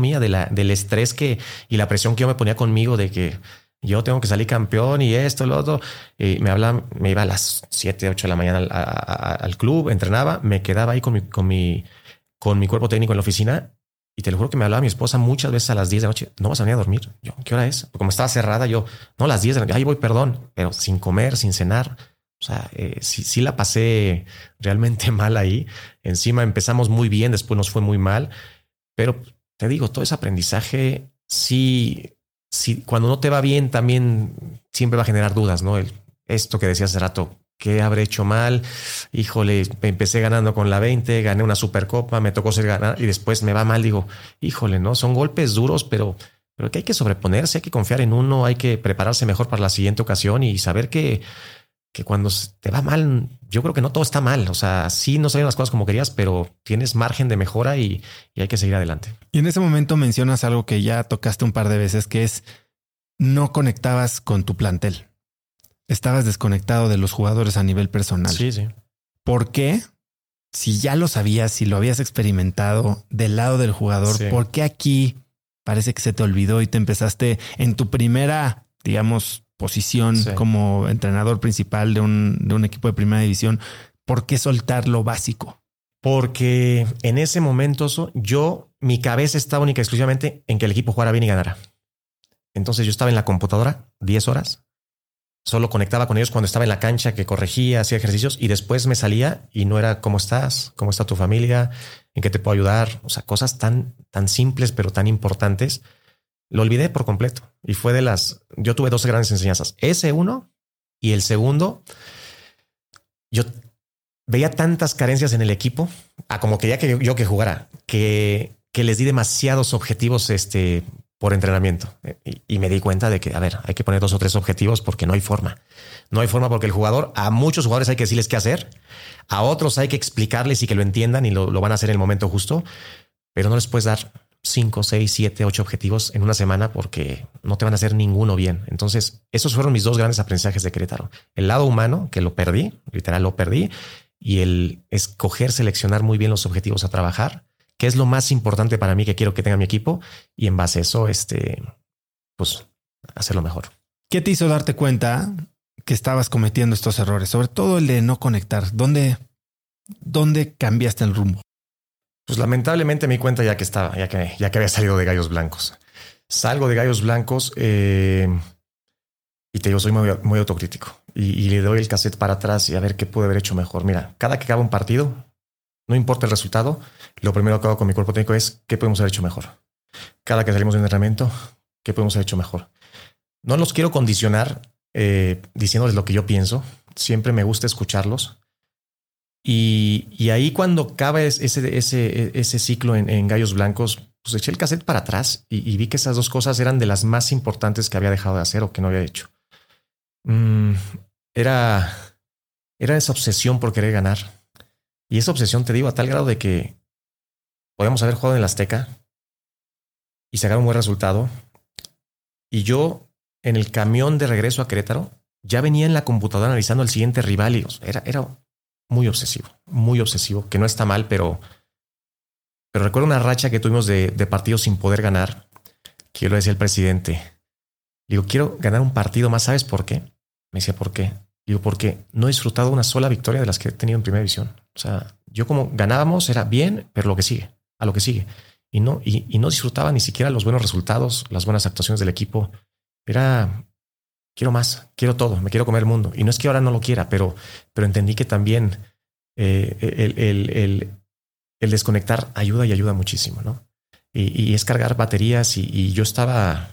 del estrés y la presión que yo me ponía conmigo de que yo tengo que salir campeón y esto, lo otro. Y me iba a las 7, 8 de la mañana al club, entrenaba, me quedaba ahí con mi cuerpo técnico en la oficina y te lo juro que me hablaba mi esposa muchas veces a las 10 de la noche. No vas a venir a dormir. Yo, ¿qué hora es? Como estaba cerrada, yo, no, a las 10 de la noche. Ahí voy, perdón, pero sin comer, sin cenar. O sea, sí la pasé realmente mal ahí. Encima empezamos muy bien, después nos fue muy mal. Pero te digo, todo ese aprendizaje, sí, cuando no te va bien, también siempre va a generar dudas, ¿no? Esto que decías hace rato, ¿qué habré hecho mal? Híjole, empecé ganando con la 20, gané una Supercopa, me tocó ganar y después me va mal. Digo, híjole, ¿no? Son golpes duros, pero que hay que sobreponerse, hay que confiar en uno, hay que prepararse mejor para la siguiente ocasión y saber que cuando te va mal, yo creo que no todo está mal. O sea, sí no salen las cosas como querías, pero tienes margen de mejora y hay que seguir adelante. Y en ese momento mencionas algo que ya tocaste un par de veces, que es no conectabas con tu plantel. Estabas desconectado de los jugadores a nivel personal. Sí. ¿Por qué? Si ya lo sabías, si lo habías experimentado del lado del jugador, sí. ¿Por qué aquí parece que se te olvidó y te empezaste en tu primera, digamos, posición como entrenador principal de un equipo de primera división? ¿Por qué soltar lo básico? Porque en ese momento mi cabeza estaba única y exclusivamente en que el equipo jugara bien y ganara. Entonces yo estaba en la computadora 10 horas, solo conectaba con ellos cuando estaba en la cancha, que corregía, hacía ejercicios y después me salía y no era ¿cómo estás? ¿Cómo está tu familia? ¿En qué te puedo ayudar? O sea, cosas tan simples pero tan importantes. Lo olvidé por completo y yo tuve 2 grandes enseñanzas. Ese uno y el segundo, yo veía tantas carencias en el equipo, como que ya que yo que jugara, que les di demasiados objetivos por entrenamiento y me di cuenta de que, a ver, hay que poner 2 o 3 objetivos porque no hay forma. No hay forma porque a muchos jugadores hay que decirles qué hacer, a otros hay que explicarles y que lo entiendan y lo van a hacer en el momento justo, pero no les puedes dar 5, 6, 7, 8 objetivos en una semana porque no te van a hacer ninguno bien. Entonces, esos fueron mis 2 grandes aprendizajes de Querétaro. El lado humano, que lo perdí, literal lo perdí, y el escoger, seleccionar muy bien los objetivos a trabajar, que es lo más importante para mí que quiero que tenga mi equipo. Y en base a eso, pues hacerlo mejor. ¿Qué te hizo darte cuenta que estabas cometiendo estos errores? Sobre todo el de no conectar. ¿Dónde cambiaste el rumbo? Pues lamentablemente me di cuenta ya que había salido de Gallos Blancos. Salgo de Gallos Blancos y te digo, soy muy autocrítico y le doy el cassette para atrás y a ver qué pude haber hecho mejor. Mira, cada que acaba un partido, no importa el resultado, lo primero que hago con mi cuerpo técnico es qué podemos haber hecho mejor. Cada que salimos de un entrenamiento, qué podemos haber hecho mejor. No los quiero condicionar diciéndoles lo que yo pienso. Siempre me gusta escucharlos. Y ahí cuando acaba ese ciclo en Gallos Blancos, pues eché el cassette para atrás y vi que esas dos cosas eran de las más importantes que había dejado de hacer o que no había hecho. Era esa obsesión por querer ganar. Y esa obsesión, te digo, a tal grado de que podíamos haber jugado en el Azteca y sacar un buen resultado. Y yo, en el camión de regreso a Querétaro, ya venía en la computadora analizando el siguiente rival y era muy obsesivo, que no está mal, pero recuerdo una racha que tuvimos de partidos sin poder ganar, que yo le decía al presidente, digo, quiero ganar un partido más, ¿sabes por qué? Me decía, ¿por qué? Digo, porque no he disfrutado una sola victoria de las que he tenido en primera división. O sea, yo como ganábamos era bien, pero a lo que sigue. Y no disfrutaba ni siquiera los buenos resultados, las buenas actuaciones del equipo. Quiero más, quiero todo, me quiero comer el mundo. Y no es que ahora no lo quiera, pero entendí que también el desconectar ayuda muchísimo, ¿no? Y es cargar baterías y yo estaba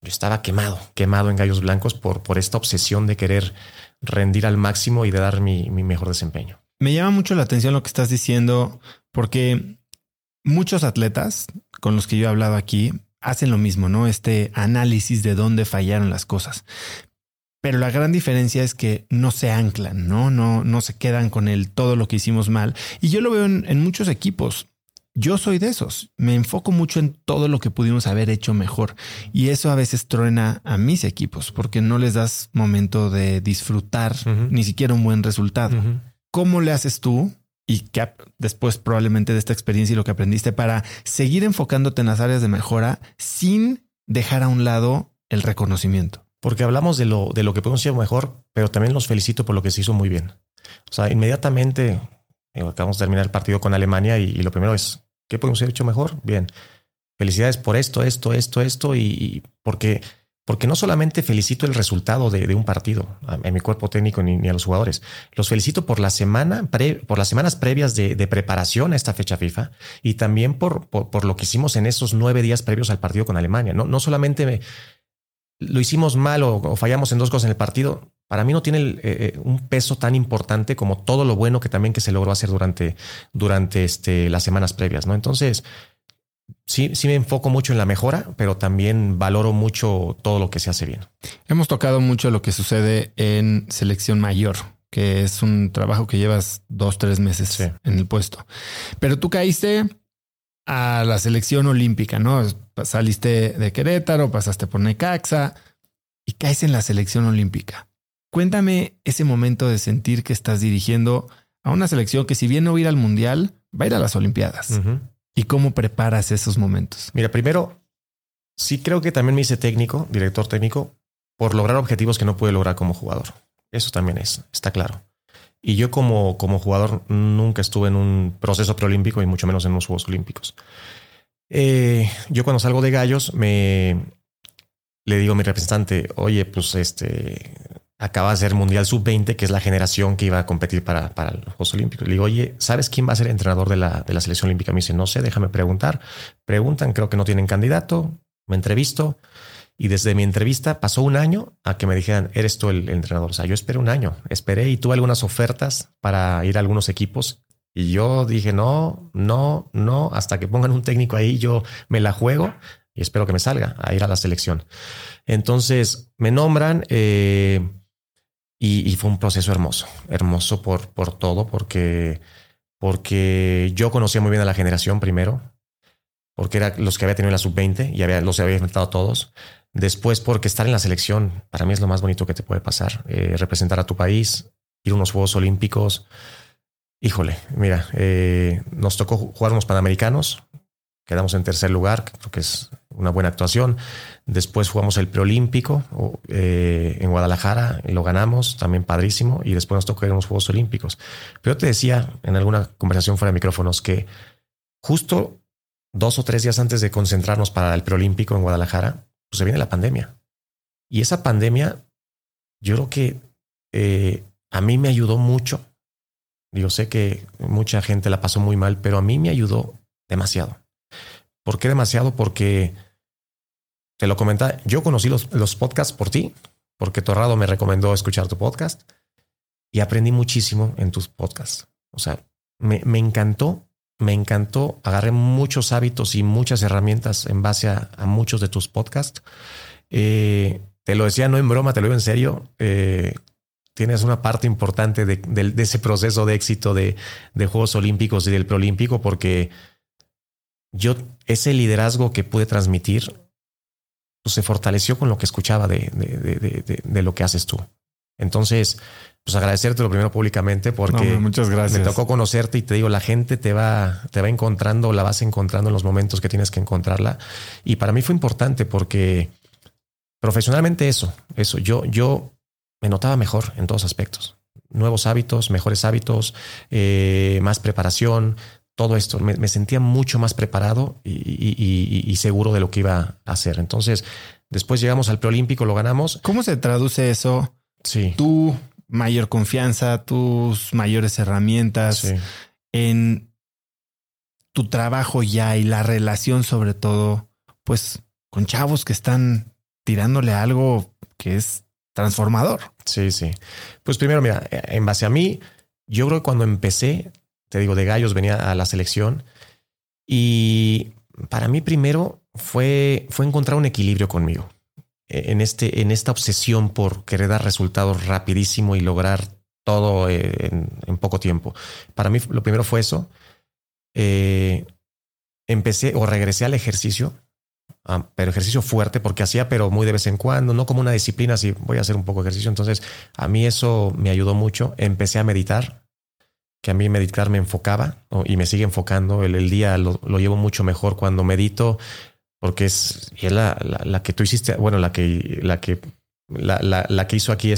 quemado en Gallos Blancos por esta obsesión de querer rendir al máximo y de dar mi mejor desempeño. Me llama mucho la atención lo que estás diciendo, porque muchos atletas con los que yo he hablado aquí hacen lo mismo, ¿no? Este análisis de dónde fallaron las cosas. Pero la gran diferencia es que no se anclan, ¿no? No se quedan con todo lo que hicimos mal. Y yo lo veo en muchos equipos. Yo soy de esos. Me enfoco mucho en todo lo que pudimos haber hecho mejor. Y eso a veces truena a mis equipos porque no les das momento de disfrutar ni siquiera un buen resultado. ¿Cómo le haces tú? Y que después probablemente de esta experiencia y lo que aprendiste para seguir enfocándote en las áreas de mejora sin dejar a un lado el reconocimiento. Porque hablamos de lo que podemos hacer mejor, pero también los felicito por lo que se hizo muy bien. O sea, inmediatamente acabamos de terminar el partido con Alemania y lo primero es, ¿qué podemos haber hecho mejor? Bien. Felicidades por esto y porque no solamente felicito el resultado de un partido a mi cuerpo técnico ni a los jugadores. Los felicito por la por las semanas previas de preparación a esta fecha FIFA y también por lo que hicimos en esos 9 días previos al partido con Alemania. No solamente lo hicimos mal o fallamos en 2 cosas en el partido. Para mí no tiene un peso tan importante como todo lo bueno que se logró hacer durante las semanas previas, ¿no? Entonces, sí me enfoco mucho en la mejora, pero también valoro mucho todo lo que se hace bien. Hemos tocado mucho lo que sucede en selección mayor, que es un trabajo que llevas 2-3 meses en el puesto. Pero tú caíste a la selección olímpica, ¿no? Saliste de Querétaro, pasaste por Necaxa y caes en la selección olímpica. Cuéntame ese momento de sentir que estás dirigiendo a una selección que si bien no va a ir al Mundial, va a ir a las Olimpiadas. ¿Y cómo preparas esos momentos? Mira, primero, sí creo que también me hice director técnico, por lograr objetivos que no pude lograr como jugador. Eso también está claro. Y yo como jugador nunca estuve en un proceso preolímpico y mucho menos en unos Juegos Olímpicos. Yo cuando salgo de Gallos le digo a mi representante, oye, pues acaba de ser Mundial Sub-20, que es la generación que iba a competir para los Juegos Olímpicos. Le digo, oye, ¿sabes quién va a ser entrenador de la selección olímpica? Me dice, no sé, déjame preguntar. Preguntan, creo que no tienen candidato. Me entrevisto y desde mi entrevista pasó un año a que me dijeran, eres tú el entrenador. O sea, yo esperé un año, y tuve algunas ofertas para ir a algunos equipos y yo dije, no, hasta que pongan un técnico ahí, yo me la juego y espero que me salga a ir a la selección. Entonces me nombran, y fue un proceso hermoso por todo, porque yo conocía muy bien a la generación primero, porque era los que había tenido en la sub-20 y los había enfrentado a todos. Después, porque estar en la selección para mí es lo más bonito que te puede pasar. Representar a tu país, ir a unos Juegos Olímpicos. Híjole, mira, nos tocó jugar unos Panamericanos quedamos en tercer lugar, creo que es una buena actuación. Después jugamos el preolímpico en Guadalajara y lo ganamos, también padrísimo. Y después nos tocó ir a los Juegos Olímpicos. Pero yo te decía en alguna conversación fuera de micrófonos que justo 2 o 3 días antes de concentrarnos para el preolímpico en Guadalajara, pues se viene la pandemia. Y esa pandemia, yo creo que a mí me ayudó mucho. Yo sé que mucha gente la pasó muy mal, pero a mí me ayudó demasiado. ¿Por qué demasiado? Porque te lo comentaba, yo conocí los podcasts por ti, porque Torrado me recomendó escuchar tu podcast y aprendí muchísimo en tus podcasts. O sea, me encantó, agarré muchos hábitos y muchas herramientas en base a muchos de tus podcasts. Te lo decía no en broma, te lo digo en serio. Tienes una parte importante de ese proceso de éxito de Juegos Olímpicos y del Preolímpico, porque ese liderazgo que pude transmitir pues se fortaleció con lo que escuchaba de lo que haces tú. Entonces, pues agradecerte lo primero públicamente, porque muchas gracias. Me tocó conocerte y te digo, la gente te va encontrando, la vas encontrando en los momentos que tienes que encontrarla. Y para mí fue importante porque profesionalmente eso, yo me notaba mejor en todos aspectos. Nuevos hábitos, mejores hábitos, más preparación, todo esto. Me sentía mucho más preparado y seguro de lo que iba a hacer. Entonces, después llegamos al preolímpico, lo ganamos. ¿Cómo se traduce eso? Sí. Tu mayor confianza, tus mayores herramientas, sí, en tu trabajo ya y la relación, sobre todo, pues con chavos que están tirándole algo que es transformador. Sí, sí. Pues primero, mira, en base a mí, yo creo que cuando empecé, te digo, de Gallos venía a la selección y para mí primero fue encontrar un equilibrio conmigo en esta obsesión por querer dar resultados rapidísimo y lograr todo en poco tiempo. Para mí lo primero fue eso. Empecé o regresé al ejercicio, pero ejercicio fuerte, porque hacía, pero muy de vez en cuando, no como una disciplina, así voy a hacer un poco de ejercicio. Entonces a mí eso me ayudó mucho. Empecé a meditar, que a mí meditar me enfocaba, ¿no? Y me sigue enfocando. El día lo llevo mucho mejor cuando medito, porque es la que tú hiciste, bueno, la que hizo aquí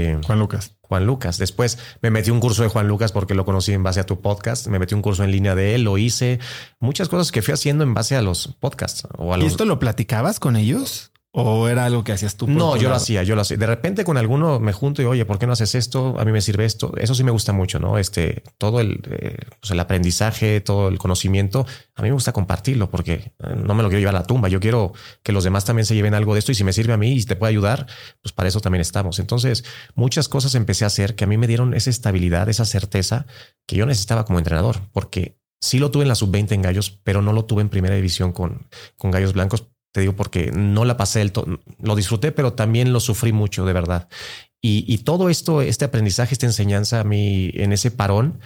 Juan Lucas. Después me metí un curso de Juan Lucas porque lo conocí en base a tu podcast. Me metí un curso en línea de él, lo hice. Muchas cosas que fui haciendo en base a los podcasts. ¿Y esto lo platicabas con ellos? ¿O era algo que hacías tú? No, yo lo hacía. De repente con alguno me junto y oye, ¿por qué no haces esto? A mí me sirve esto. Eso sí me gusta mucho, ¿no? Todo el aprendizaje, todo el conocimiento, a mí me gusta compartirlo porque no me lo quiero llevar a la tumba. Yo quiero que los demás también se lleven algo de esto y si me sirve a mí y te puede ayudar, pues para eso también estamos. Entonces, muchas cosas empecé a hacer que a mí me dieron esa estabilidad, esa certeza que yo necesitaba como entrenador, porque sí lo tuve en la sub-20 en Gallos, pero no lo tuve en primera división con Gallos Blancos. Te digo porque no la pasé del todo. Lo disfruté, pero también lo sufrí mucho, de verdad. Y todo esto, este aprendizaje, esta enseñanza a mí en ese parón,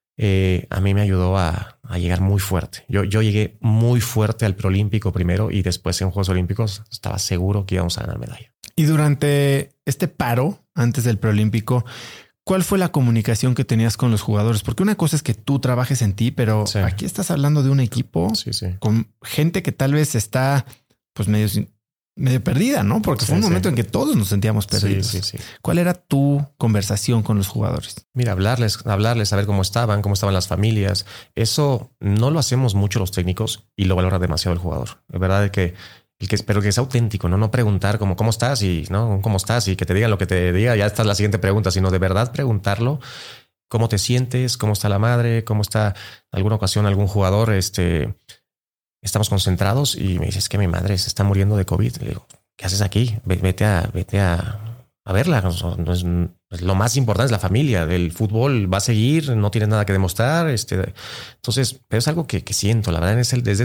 a mí me ayudó a llegar muy fuerte. Yo llegué muy fuerte al preolímpico primero y después en Juegos Olímpicos estaba seguro que íbamos a ganar medalla. Y durante este paro, antes del preolímpico, ¿cuál fue la comunicación que tenías con los jugadores? Porque una cosa es que tú trabajes en ti, pero sí, aquí estás hablando de un equipo con gente que tal vez está pues medio perdida, ¿no? Porque fue un momento en que todos nos sentíamos perdidos. Sí. ¿Cuál era tu conversación con los jugadores? Mira, hablarles, saber cómo estaban las familias. Eso no lo hacemos mucho los técnicos y lo valora demasiado el jugador. Es verdad que pero que es auténtico, no preguntar como cómo estás y no cómo estás y que te digan lo que te diga. Ya está la siguiente pregunta, sino de verdad preguntarlo. ¿Cómo te sientes? ¿Cómo está la madre? ¿Cómo está alguna ocasión algún jugador? Estamos concentrados y me dice, es que mi madre se está muriendo de COVID. Le digo, ¿qué haces aquí? Vete a verla. No es, lo más importante es la familia. El fútbol va a seguir, no tienes nada que demostrar. Entonces, pero es algo que siento. La verdad, desde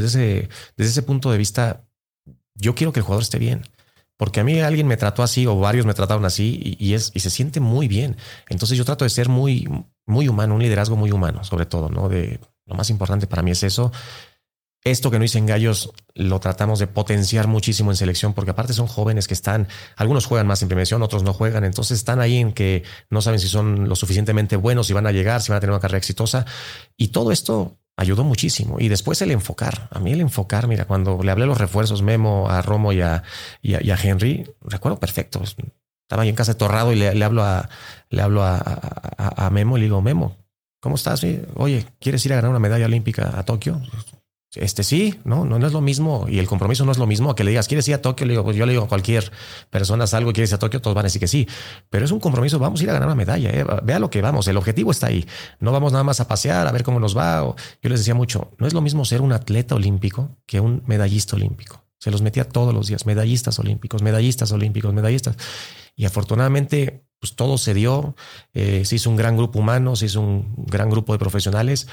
ese punto de vista, yo quiero que el jugador esté bien. Porque a mí alguien me trató así o varios me trataron así y se siente muy bien. Entonces yo trato de ser muy, muy humano, un liderazgo muy humano, sobre todo, ¿no? Lo más importante para mí es eso. Esto que no hice en Gallos lo tratamos de potenciar muchísimo en selección, porque aparte son jóvenes que algunos juegan más en primera división, otros no juegan. Entonces están ahí en que no saben si son lo suficientemente buenos, si van a llegar, si van a tener una carrera exitosa. Y todo esto ayudó muchísimo. Y después el enfocar. A mí el enfocar, mira, cuando le hablé a los refuerzos Memo, a Romo y a Henry, recuerdo perfecto. Estaba ahí en casa de Torrado y le hablo a Memo y le digo, Memo, ¿cómo estás? Oye, ¿quieres ir a ganar una medalla olímpica a Tokio? Sí, no es lo mismo. Y el compromiso no es lo mismo a que le digas, ¿quieres ir a Tokio? Le digo, pues yo le digo a cualquier persona, salgo y quieres ir a Tokio, todos van a decir que sí. Pero es un compromiso, vamos a ir a ganar una medalla. Vea lo que vamos, el objetivo está ahí. No vamos nada más a pasear, a ver cómo nos va. Yo les decía mucho, no es lo mismo ser un atleta olímpico que un medallista olímpico. Se los metía todos los días, medallistas olímpicos, medallistas olímpicos, medallistas. Y afortunadamente, pues todo se dio. Se hizo un gran grupo humano, se hizo un gran grupo de profesionales.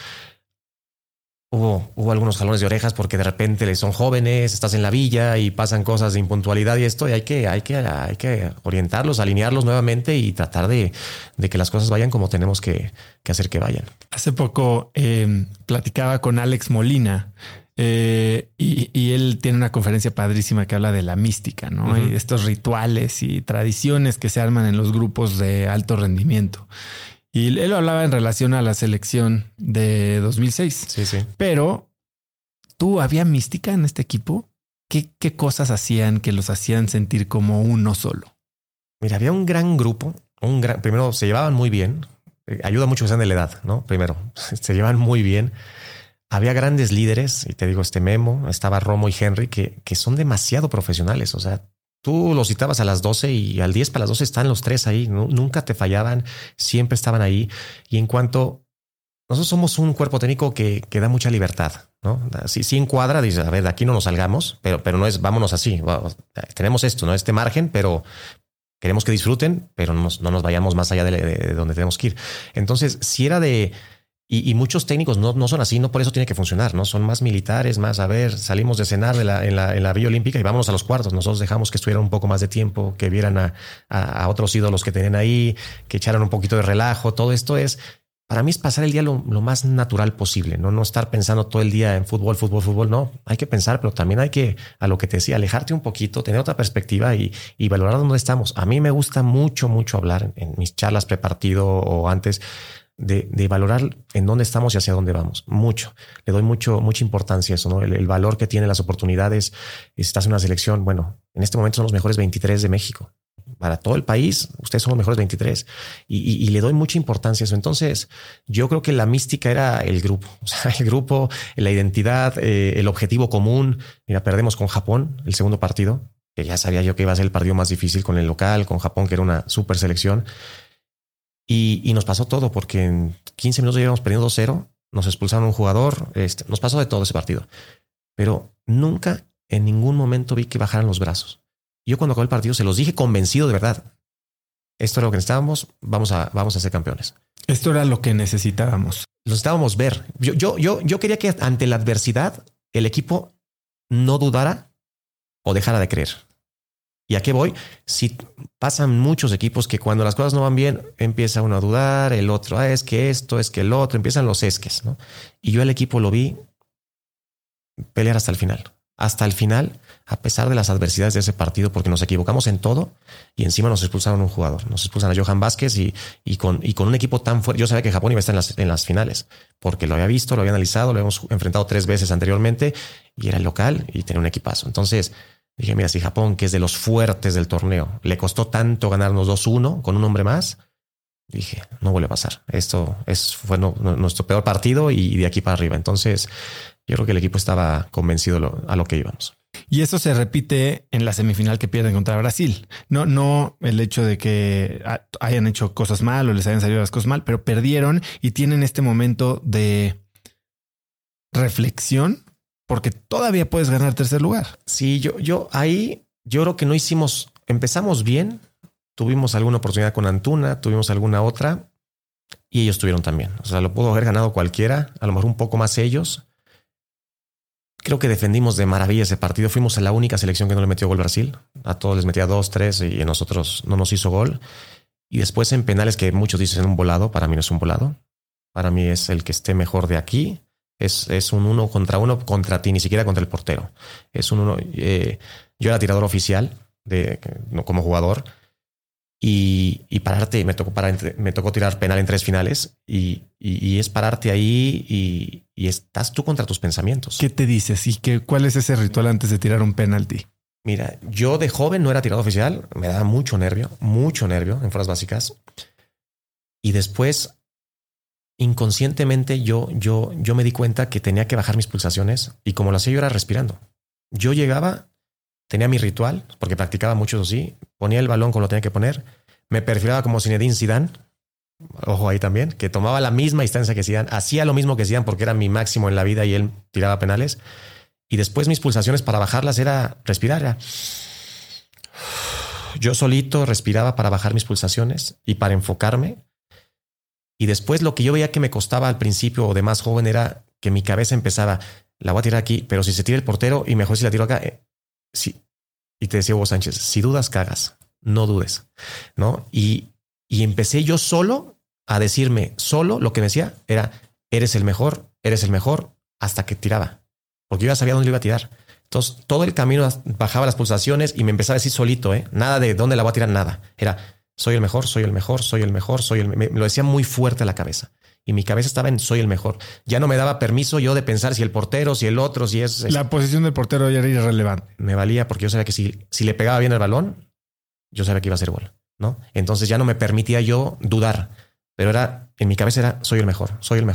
Hubo algunos jalones de orejas porque de repente son jóvenes, estás en la villa y pasan cosas de impuntualidad y esto, y hay que orientarlos, alinearlos nuevamente y tratar de que las cosas vayan como tenemos que hacer que vayan. Hace poco platicaba con Alex Molina y él tiene una conferencia padrísima que habla de la mística, ¿no? Uh-huh. Y de estos rituales y tradiciones que se arman en los grupos de alto rendimiento. Y él lo hablaba en relación a la selección de 2006. Sí. Pero ¿tú había mística en este equipo? ¿Qué cosas hacían que los hacían sentir como uno solo? Mira, había un gran grupo. Primero, se llevaban muy bien. Ayuda mucho que sean de la edad, ¿no? Primero, se llevan muy bien. Había grandes líderes, y te digo, Memo, estaba Romo y Henry, que son demasiado profesionales. O sea, tú los citabas a las 12 y al 10 para las 12 están los tres ahí. Nunca te fallaban, siempre estaban ahí. Y en cuanto nosotros somos un cuerpo técnico que da mucha libertad, ¿no? Sí encuadra, dice, a ver, de aquí no nos salgamos, pero no es vámonos así. Tenemos esto, ¿no? Este margen, pero queremos que disfruten, pero no nos vayamos más allá de donde tenemos que ir. Entonces, si era de... Y muchos técnicos no son así, no por eso tiene que funcionar, ¿no? Son más militares, más, a ver, salimos de cenar en la Villa Olímpica y vámonos a los cuartos. Nosotros dejamos que estuvieran un poco más de tiempo, que vieran a otros ídolos que tenían ahí, que echaran un poquito de relajo. Todo esto para mí es pasar el día lo más natural posible, ¿no? No estar pensando todo el día en fútbol, no. Hay que pensar, pero también hay que, a lo que te decía, alejarte un poquito, tener otra perspectiva y valorar dónde estamos. A mí me gusta mucho hablar en mis charlas prepartido o antes de valorar en dónde estamos y hacia dónde vamos. Mucho. Le doy mucha importancia a eso, ¿no? El valor que tienen las oportunidades. Si estás en una selección, bueno, en este momento son los mejores 23 de México. Para todo el país, ustedes son los mejores 23 y le doy mucha importancia a eso. Entonces, yo creo que la mística era el grupo, o sea, el grupo, la identidad, el objetivo común. Mira, perdemos con Japón el segundo partido, que ya sabía yo que iba a ser el partido más difícil con el local, con Japón, que era una súper selección. Y nos pasó todo porque en 15 minutos ya íbamos perdiendo 2-0, nos expulsaron un jugador, nos pasó de todo ese partido. Pero nunca en ningún momento vi que bajaran los brazos. Yo cuando acabó el partido se los dije convencido de verdad. Esto era lo que necesitábamos, vamos a ser campeones. Esto era lo que necesitábamos. Lo necesitábamos ver. Yo quería que ante la adversidad el equipo no dudara o dejara de creer. ¿Y a qué voy? Si pasan muchos equipos que cuando las cosas no van bien, empieza uno a dudar, el otro, es que esto, es que el otro, empiezan los esques, ¿no? Y yo al equipo lo vi pelear hasta el final. Hasta el final, a pesar de las adversidades de ese partido, porque nos equivocamos en todo y encima nos expulsaron un jugador. Nos expulsan a Johan Vázquez y con un equipo tan fuerte. Yo sabía que Japón iba a estar en las finales porque lo había visto, lo había analizado, lo habíamos enfrentado 3 veces anteriormente y era el local y tenía un equipazo. Entonces dije, mira, si Japón, que es de los fuertes del torneo, le costó tanto ganarnos 2-1 con un hombre más, dije, no vuelve a pasar. Esto fue nuestro peor partido y de aquí para arriba. Entonces yo creo que el equipo estaba convencido a lo que íbamos. Y eso se repite en la semifinal que pierden contra Brasil. No el hecho de que hayan hecho cosas mal o les hayan salido las cosas mal, pero perdieron y tienen este momento de reflexión porque todavía puedes ganar tercer lugar. Sí, yo creo que empezamos bien, tuvimos alguna oportunidad con Antuna, tuvimos alguna otra y ellos tuvieron también. O sea, lo pudo haber ganado cualquiera, a lo mejor un poco más ellos. Creo que defendimos de maravilla ese partido. Fuimos a la única selección que no le metió gol Brasil. A todos les metía 2, 3 y a nosotros no nos hizo gol. Y después en penales que muchos dicen un volado, para mí no es un volado. Para mí es el que esté mejor de aquí. Es un 1 contra ti, ni siquiera contra el portero. Es un 1. Yo era tirador oficial como jugador y pararte, me tocó tirar penal en 3 finales y es pararte ahí y estás tú contra tus pensamientos. ¿Qué te dices? ¿Y cuál es ese ritual antes de tirar un penalti? Mira, yo de joven no era tirador oficial, me daba mucho nervio en fuerzas básicas. Y después, inconscientemente, yo me di cuenta que tenía que bajar mis pulsaciones y como lo hacía yo era respirando. Yo llegaba, tenía mi ritual, porque practicaba mucho eso sí, ponía el balón como lo tenía que poner, me perfilaba como Zinedine Zidane, ojo ahí también, que tomaba la misma distancia que Zidane, hacía lo mismo que Zidane porque era mi máximo en la vida y él tiraba penales. Y después mis pulsaciones para bajarlas era respirar. Era... Yo solito respiraba para bajar mis pulsaciones y para enfocarme. Y después lo que yo veía que me costaba al principio o de más joven era que mi cabeza empezaba, la voy a tirar aquí, pero si se tira el portero y mejor si la tiro acá. Sí. Y te decía Hugo Sánchez, si dudas, cagas, no dudes, ¿no? Y empecé yo solo a decirme, solo lo que me decía era, eres el mejor, hasta que tiraba. Porque yo ya sabía dónde lo iba a tirar. Entonces, todo el camino bajaba las pulsaciones y me empezaba a decir solito, nada de dónde la voy a tirar, nada. Era, soy el mejor. Me lo decía muy fuerte a la cabeza. Y mi cabeza estaba en soy el mejor. Ya no me daba permiso yo de pensar si el portero, si el otro, si es... La posición del portero ya era irrelevante. Me valía porque yo sabía que si le pegaba bien el balón, yo sabía que iba a ser gol, ¿no? Entonces ya no me permitía yo dudar. Pero era, en mi cabeza era, soy el mejor.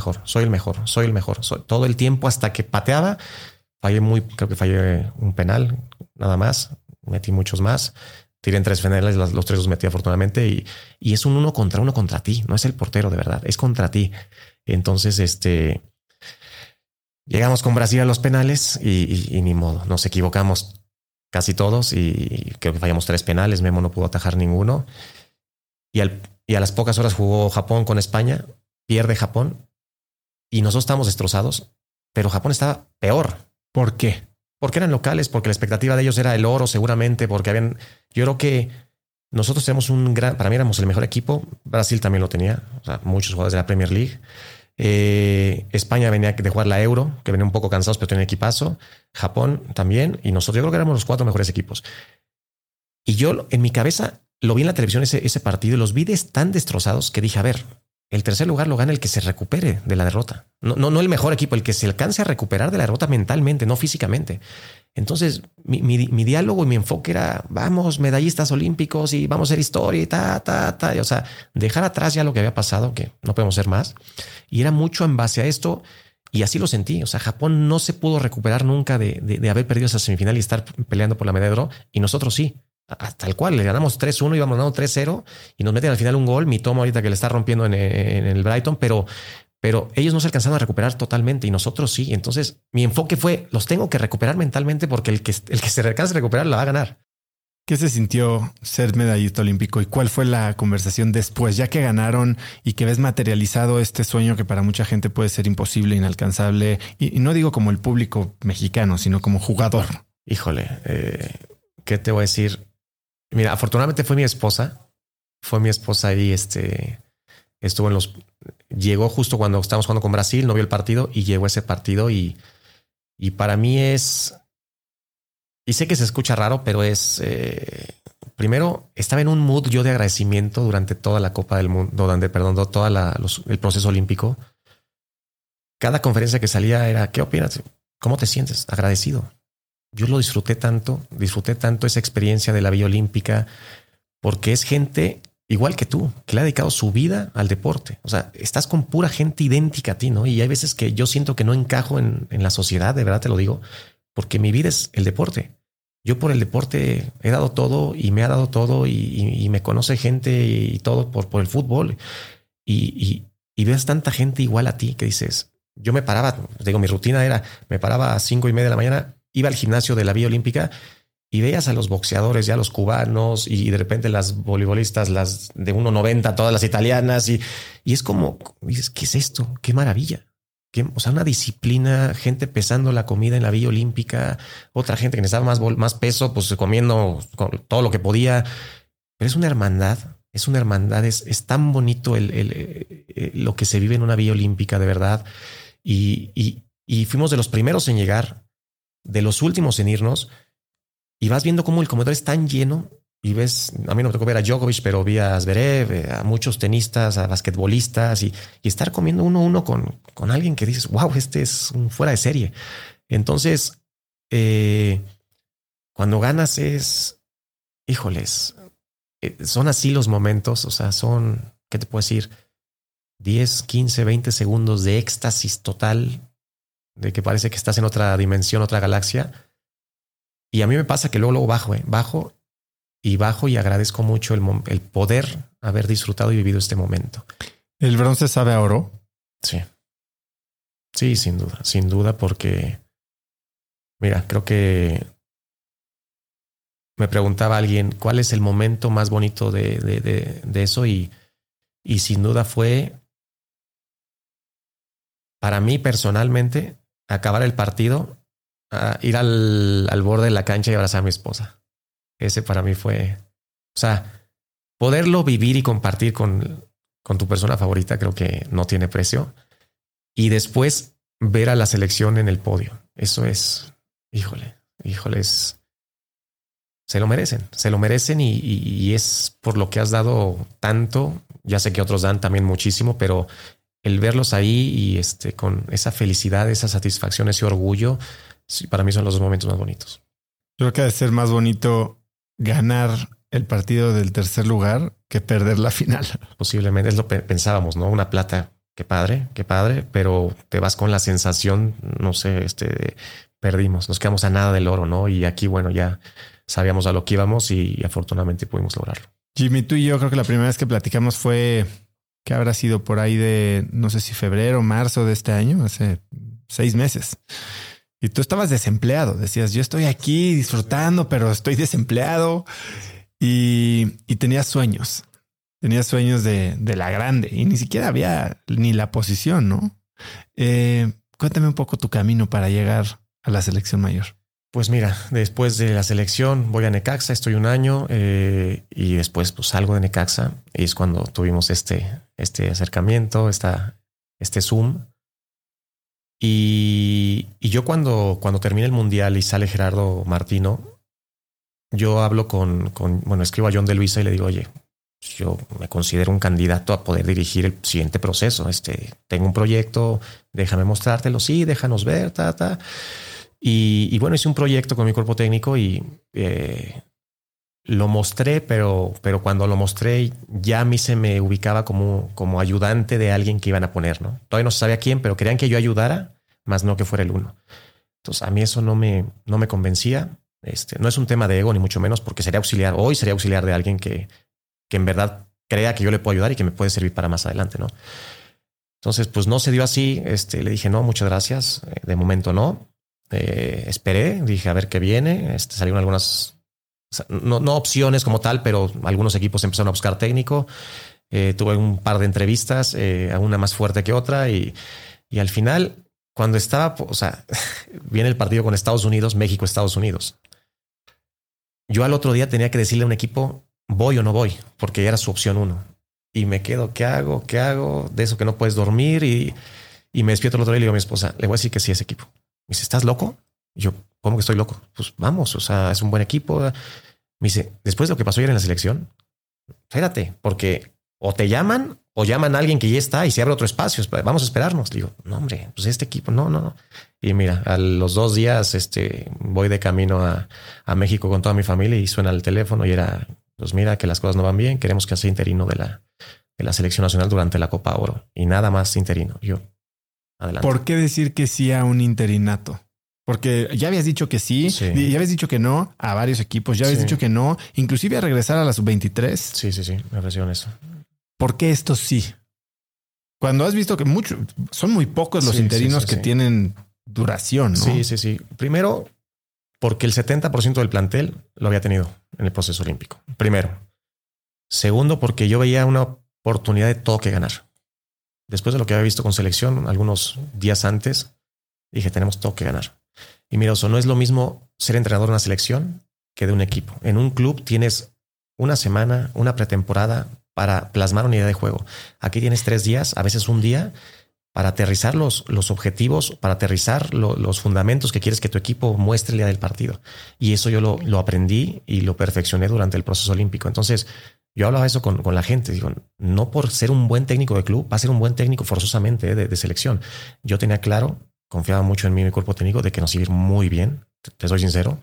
Todo el tiempo hasta que pateaba, creo que fallé un penal, nada más. Metí muchos más. Tiré en 3 penales, los 3 los metí afortunadamente. Y es un uno contra ti. No es el portero de verdad, es contra ti. Entonces, llegamos con Brasil a los penales y ni modo. Nos equivocamos casi todos y creo que fallamos 3 penales. Memo no pudo atajar ninguno. Y a las pocas horas jugó Japón con España, pierde Japón y nosotros estábamos destrozados, pero Japón estaba peor. ¿Por qué? Porque eran locales, porque la expectativa de ellos era el oro seguramente, porque yo creo que nosotros tenemos para mí éramos el mejor equipo, Brasil también lo tenía, o sea, muchos jugadores de la Premier League. España venía de jugar la Euro, que venía un poco cansados, pero tenía equipazo. Japón también, y nosotros yo creo que éramos los 4 mejores equipos. Y yo en mi cabeza lo vi en la televisión ese partido y los vi tan destrozados que dije, a ver, el tercer lugar lo gana el que se recupere de la derrota. No el mejor equipo, el que se alcance a recuperar de la derrota mentalmente, no físicamente. Entonces, mi diálogo y mi enfoque era, vamos, medallistas olímpicos y vamos a hacer historia y o sea, dejar atrás ya lo que había pasado, que no podemos ser más. Y era mucho en base a esto y así lo sentí. O sea, Japón no se pudo recuperar nunca de haber perdido esa semifinal y estar peleando por la medalla de oro y nosotros sí. Tal cual, le ganamos 3-1, íbamos ganando 3-0 y nos meten al final un gol. Mi tomo ahorita que le está rompiendo en el Brighton, pero ellos no se alcanzaron a recuperar totalmente y nosotros sí. Entonces mi enfoque fue, los tengo que recuperar mentalmente porque el que se alcance a recuperar la va a ganar. ¿Qué se sintió ser medallista olímpico y cuál fue la conversación después, ya que ganaron y que ves materializado este sueño que para mucha gente puede ser imposible, inalcanzable? Y no digo como el público mexicano, sino como jugador. Híjole, ¿qué te voy a decir? Mira, afortunadamente fue mi esposa ahí, llegó justo cuando estábamos jugando con Brasil, no vio el partido y llegó ese partido y para mí y sé que se escucha raro, pero primero estaba en un mood yo de agradecimiento durante toda la Copa del Mundo, todo el proceso olímpico. Cada conferencia que salía era, ¿qué opinas? ¿Cómo te sientes? Agradecido. Yo lo disfruté tanto esa experiencia de la Villa Olímpica, porque es gente igual que tú, que le ha dedicado su vida al deporte. O sea, estás con pura gente idéntica a ti, ¿no? Y hay veces que yo siento que no encajo en la sociedad, de verdad te lo digo, porque mi vida es el deporte. Yo por el deporte he dado todo y me ha dado todo y me conoce gente y todo por el fútbol. Y ves tanta gente igual a ti que dices, yo me paraba, digo, mi rutina era, me paraba a 5:30 de la mañana, iba al gimnasio de la Villa Olímpica y veías a los boxeadores, ya los cubanos y de repente las voleibolistas, las de 1.90, todas las italianas y es como, dices, ¿qué es esto? ¡Qué maravilla! O sea, una disciplina, gente pesando la comida en la Villa Olímpica, otra gente que necesitaba más peso, pues comiendo todo lo que podía. Pero es una hermandad, es tan bonito lo que se vive en una Villa Olímpica, de verdad. Y fuimos de los primeros en llegar, de los últimos en irnos, y vas viendo cómo el comedor es tan lleno y ves, a mí no me tocó ver a Djokovic, pero vi a Zverev, a muchos tenistas, a basquetbolistas y estar comiendo uno a uno con alguien que dices, wow, este es un fuera de serie. Entonces, cuando ganas híjoles, son así los momentos, o sea, son, ¿qué te puedo decir? 10, 15, 20 segundos de éxtasis total, de que parece que estás en otra dimensión, otra galaxia. Y a mí me pasa que luego bajo y agradezco mucho el poder haber disfrutado y vivido este momento. ¿El bronce sabe a oro? Sí. Sí, sin duda, porque mira, creo que me preguntaba alguien cuál es el momento más bonito de eso y sin duda fue para mí personalmente acabar el partido, ir al borde de la cancha y abrazar a mi esposa. Ese para mí fue, o sea, poderlo vivir y compartir con tu persona favorita creo que no tiene precio. Y después ver a la selección en el podio. Eso es, híjoles, se lo merecen y es por lo que has dado tanto. Ya sé que otros dan también muchísimo, pero el verlos ahí y con esa felicidad, esa satisfacción, ese orgullo, sí, para mí son los dos momentos más bonitos. Creo que ha de ser más bonito ganar el partido del tercer lugar que perder la final. Posiblemente es lo que pensábamos, ¿no? Una plata, qué padre, pero te vas con la sensación, no sé, perdimos, nos quedamos a nada del oro, ¿no? Y aquí, bueno, ya sabíamos a lo que íbamos y afortunadamente pudimos lograrlo. Jimmy, tú y yo creo que la primera vez que platicamos fue que habrá sido por ahí de, no sé si febrero, marzo de este año, hace 6 meses. Y tú estabas desempleado. Decías, yo estoy aquí disfrutando, pero estoy desempleado. Y tenías sueños. Tenías sueños de la grande. Y ni siquiera había ni la posición, ¿no? Cuéntame un poco tu camino para llegar a la selección mayor. Pues mira, después de la selección voy a Necaxa, estoy 1 año y después pues salgo de Necaxa. Y es cuando tuvimos este acercamiento, este Zoom. Y yo cuando termine el mundial y sale Gerardo Martino, yo hablo escribo a John de Luisa y le digo, oye, yo me considero un candidato a poder dirigir el siguiente proceso. Tengo un proyecto, déjame mostrártelo, sí, déjanos ver, Y bueno, hice un proyecto con mi cuerpo técnico y lo mostré, pero cuando lo mostré ya a mí se me ubicaba como ayudante de alguien que iban a poner, ¿no? Todavía no se sabía quién, pero querían que yo ayudara, más no que fuera el uno. Entonces a mí eso no me convencía. No es un tema de ego ni mucho menos, porque sería auxiliar de alguien que en verdad crea que yo le puedo ayudar y que me puede servir para más adelante, ¿no? Entonces pues no se dio así. Le dije no, muchas gracias, de momento no. Esperé, dije a ver qué viene. Salieron algunas, no opciones como tal, pero algunos equipos empezaron a buscar técnico. Tuve un par de entrevistas, una más fuerte que otra y al final, cuando estaba, viene el partido con Estados Unidos, México, Estados Unidos. Yo al otro día tenía que decirle a un equipo, voy o no voy, porque era su opción 1. Y me quedo, ¿qué hago? De eso que no puedes dormir y me despierto el otro día y le digo a mi esposa, le voy a decir que sí a ese equipo. Me dice, ¿estás loco? Y yo, ¿cómo que estoy loco? Pues vamos, es un buen equipo. Me dice, después de lo que pasó ayer en la selección, espérate, porque o te llaman o llaman a alguien que ya está y se abre otro espacio. Vamos a esperarnos. Le digo, no, hombre, pues este equipo, no. Y mira, a los 2 días voy de camino a México con toda mi familia y suena el teléfono y era, pues mira que las cosas no van bien, queremos que sea interino de la selección nacional durante la Copa Oro y nada más interino. Yo, adelante. ¿Por qué decir que sí a un interinato? Porque ya habías dicho que sí, ya habías dicho que no a varios equipos, ya habías dicho que no, inclusive a regresar a la sub-23. Sí, me ofrecieron eso. ¿Por qué esto sí? Cuando has visto que son muy pocos los interinos que tienen duración, ¿no? Sí. Primero, porque el 70% del plantel lo había tenido en el proceso olímpico. Primero. Segundo, porque yo veía una oportunidad de todo que ganar. Después de lo que había visto con selección, algunos días antes, dije, tenemos todo que ganar. Y mira, no es lo mismo ser entrenador de una selección que de un equipo. En un club tienes una semana, una pretemporada para plasmar una idea de juego. Aquí tienes 3 días, a veces un día, para aterrizar los objetivos, para aterrizar los fundamentos que quieres que tu equipo muestre el día del partido. Y eso yo lo aprendí y lo perfeccioné durante el proceso olímpico. Entonces, yo hablaba eso con la gente. Digo, no por ser un buen técnico de club, va a ser un buen técnico forzosamente de selección. Yo tenía claro, confiaba mucho en mí y mi cuerpo técnico de que nos iba a ir muy bien, te soy sincero.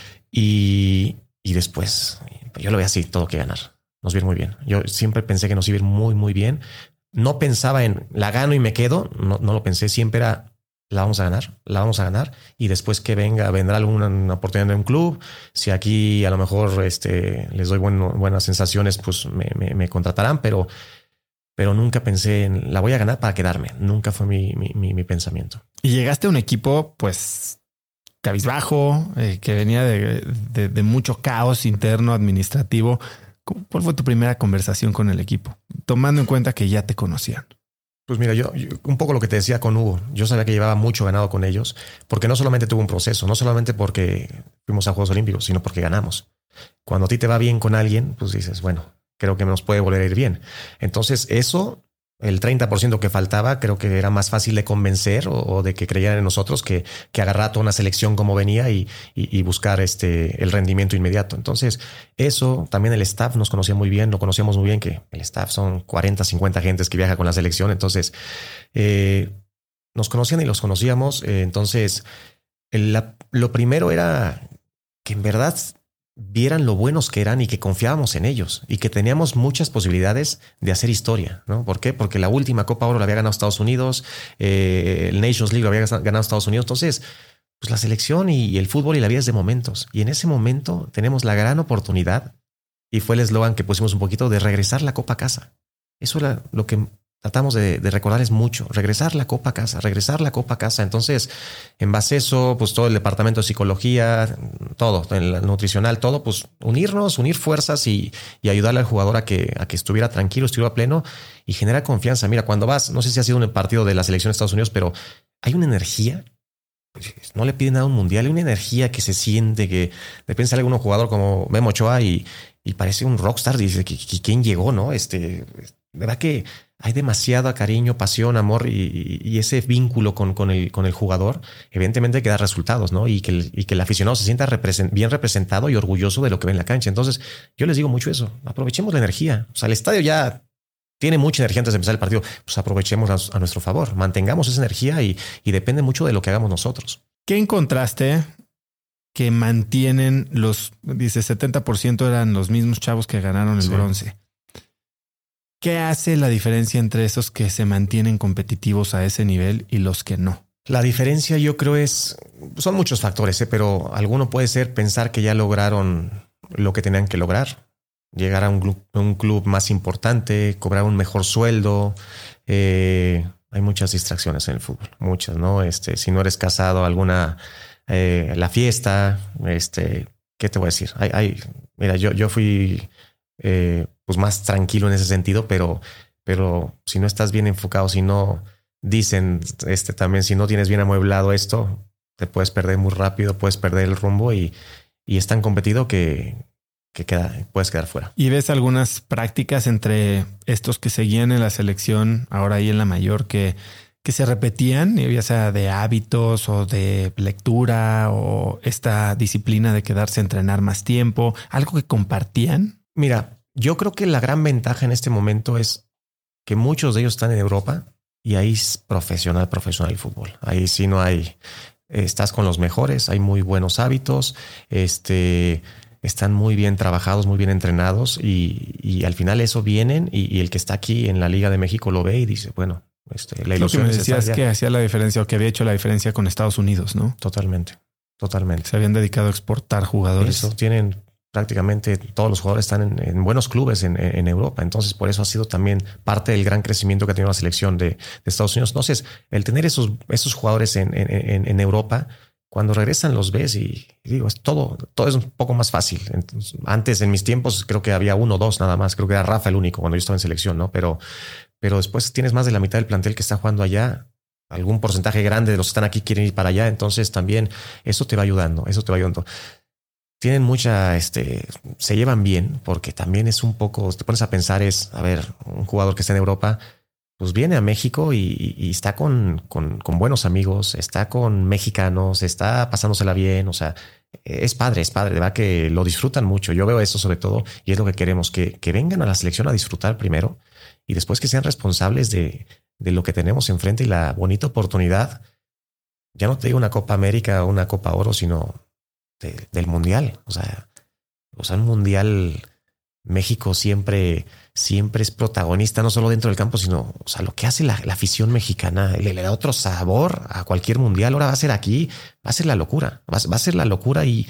Y después, yo lo veía así, todo que ganar. Nos iba a ir muy bien. Yo siempre pensé que nos iba a ir muy, muy bien. No pensaba en la gano y me quedo. No lo pensé. Siempre era la vamos a ganar. Y después que vendrá alguna oportunidad en un club. Si aquí a lo mejor les doy buenas sensaciones, pues me contratarán, pero nunca pensé en la voy a ganar para quedarme. Nunca fue mi pensamiento. Y llegaste a un equipo, pues, cabizbajo, que venía de mucho caos interno administrativo. ¿Cuál fue tu primera conversación con el equipo? Tomando en cuenta que ya te conocían. Pues mira, yo un poco lo que te decía con Hugo, yo sabía que llevaba mucho ganado con ellos, porque no solamente tuvo un proceso, no solamente porque fuimos a Juegos Olímpicos, sino porque ganamos. Cuando a ti te va bien con alguien, pues dices, bueno, creo que nos puede volver a ir bien. Entonces eso, el 30% que faltaba, creo que era más fácil de convencer o de que creyeran en nosotros que agarrar toda una selección como venía y buscar el rendimiento inmediato. Entonces eso, también el staff nos conocía muy bien, lo conocíamos muy bien, que el staff son 40, 50 gentes que viaja con la selección. Entonces nos conocían y los conocíamos. Entonces lo primero era que en verdad vieran lo buenos que eran y que confiábamos en ellos y que teníamos muchas posibilidades de hacer historia, ¿no? ¿Por qué? Porque la última Copa Oro la había ganado Estados Unidos, el Nations League lo había ganado Estados Unidos. Entonces, pues la selección y el fútbol y la vida es de momentos. Y en ese momento tenemos la gran oportunidad, y fue el eslogan que pusimos un poquito, de regresar la Copa a casa. Eso era lo que tratamos de recordarles mucho, regresar la Copa a casa. Entonces, en base a eso, pues todo el departamento de psicología, todo, el nutricional, todo, pues unir fuerzas y ayudarle al jugador a que estuviera tranquilo, estuviera pleno y genera confianza. Mira, cuando vas, no sé si ha sido un partido de la selección de Estados Unidos, pero hay una energía. No le piden nada a un mundial, hay una energía que se siente, que de repente sale un jugador como Memo Ochoa y parece un rockstar. Dice que quién llegó, ¿no? Verdad que hay demasiado cariño, pasión, amor y ese vínculo con el jugador, evidentemente que da resultados, ¿no? Y que el aficionado se sienta bien representado y orgulloso de lo que ve en la cancha. Entonces, yo les digo mucho eso. Aprovechemos la energía. O sea, el estadio ya tiene mucha energía antes de empezar el partido. Pues aprovechemos a nuestro favor. Mantengamos esa energía y depende mucho de lo que hagamos nosotros. ¿Qué encontraste que mantienen dice 70% eran los mismos chavos que ganaron el bronce? ¿Qué hace la diferencia entre esos que se mantienen competitivos a ese nivel y los que no? La diferencia yo creo son muchos factores, pero alguno puede ser pensar que ya lograron lo que tenían que lograr. Llegar a un club más importante, cobrar un mejor sueldo. Hay muchas distracciones en el fútbol, muchas, ¿no? Si no eres casado, la fiesta, ¿qué te voy a decir? Mira, yo fui pues más tranquilo en ese sentido, pero si no estás bien enfocado, si no dicen también, si no tienes bien amueblado esto, te puedes perder muy rápido, puedes perder el rumbo y es tan competido que puedes quedar fuera. ¿Y ves algunas prácticas entre estos que seguían en la selección, ahora ahí en la mayor, que se repetían, ya sea de hábitos o de lectura o esta disciplina de quedarse a entrenar más tiempo, algo que compartían? Mira, yo creo que la gran ventaja en este momento es que muchos de ellos están en Europa y ahí es profesional el fútbol. Ahí sí no hay, estás con los mejores, hay muy buenos hábitos, están muy bien trabajados, muy bien entrenados y al final eso vienen y el que está aquí en la Liga de México lo ve y dice, bueno, la ilusión. Lo que me decías que hacía la diferencia o que había hecho la diferencia con Estados Unidos, ¿no? Totalmente. Se habían dedicado a exportar jugadores. Eso tienen prácticamente todos los jugadores están en buenos clubes en Europa. Entonces, por eso ha sido también parte del gran crecimiento que ha tenido la selección de Estados Unidos. Entonces, el tener esos jugadores en Europa, cuando regresan los ves y digo, todo es un poco más fácil. Entonces, antes, en mis tiempos, creo que había 1 o 2 nada más. Creo que era Rafa el único cuando yo estaba en selección, ¿no? Pero después tienes más de la mitad del plantel que está jugando allá. Algún porcentaje grande de los que están aquí quieren ir para allá. Entonces, también eso te va ayudando. Tienen se llevan bien porque también es un poco, te pones a pensar a ver, un jugador que está en Europa, pues viene a México y está con buenos amigos, está con mexicanos, está pasándosela bien. O sea, es padre, de verdad que lo disfrutan mucho. Yo veo eso sobre todo y es lo que queremos, que vengan a la selección a disfrutar primero y después que sean responsables de lo que tenemos enfrente y la bonita oportunidad. Ya no te digo una Copa América o una Copa Oro, sino del Mundial. O sea, un Mundial, México siempre es protagonista, no solo dentro del campo, sino, o sea, lo que hace la afición mexicana, le da otro sabor a cualquier Mundial. Ahora va a ser aquí, va a ser la locura, va a ser la locura y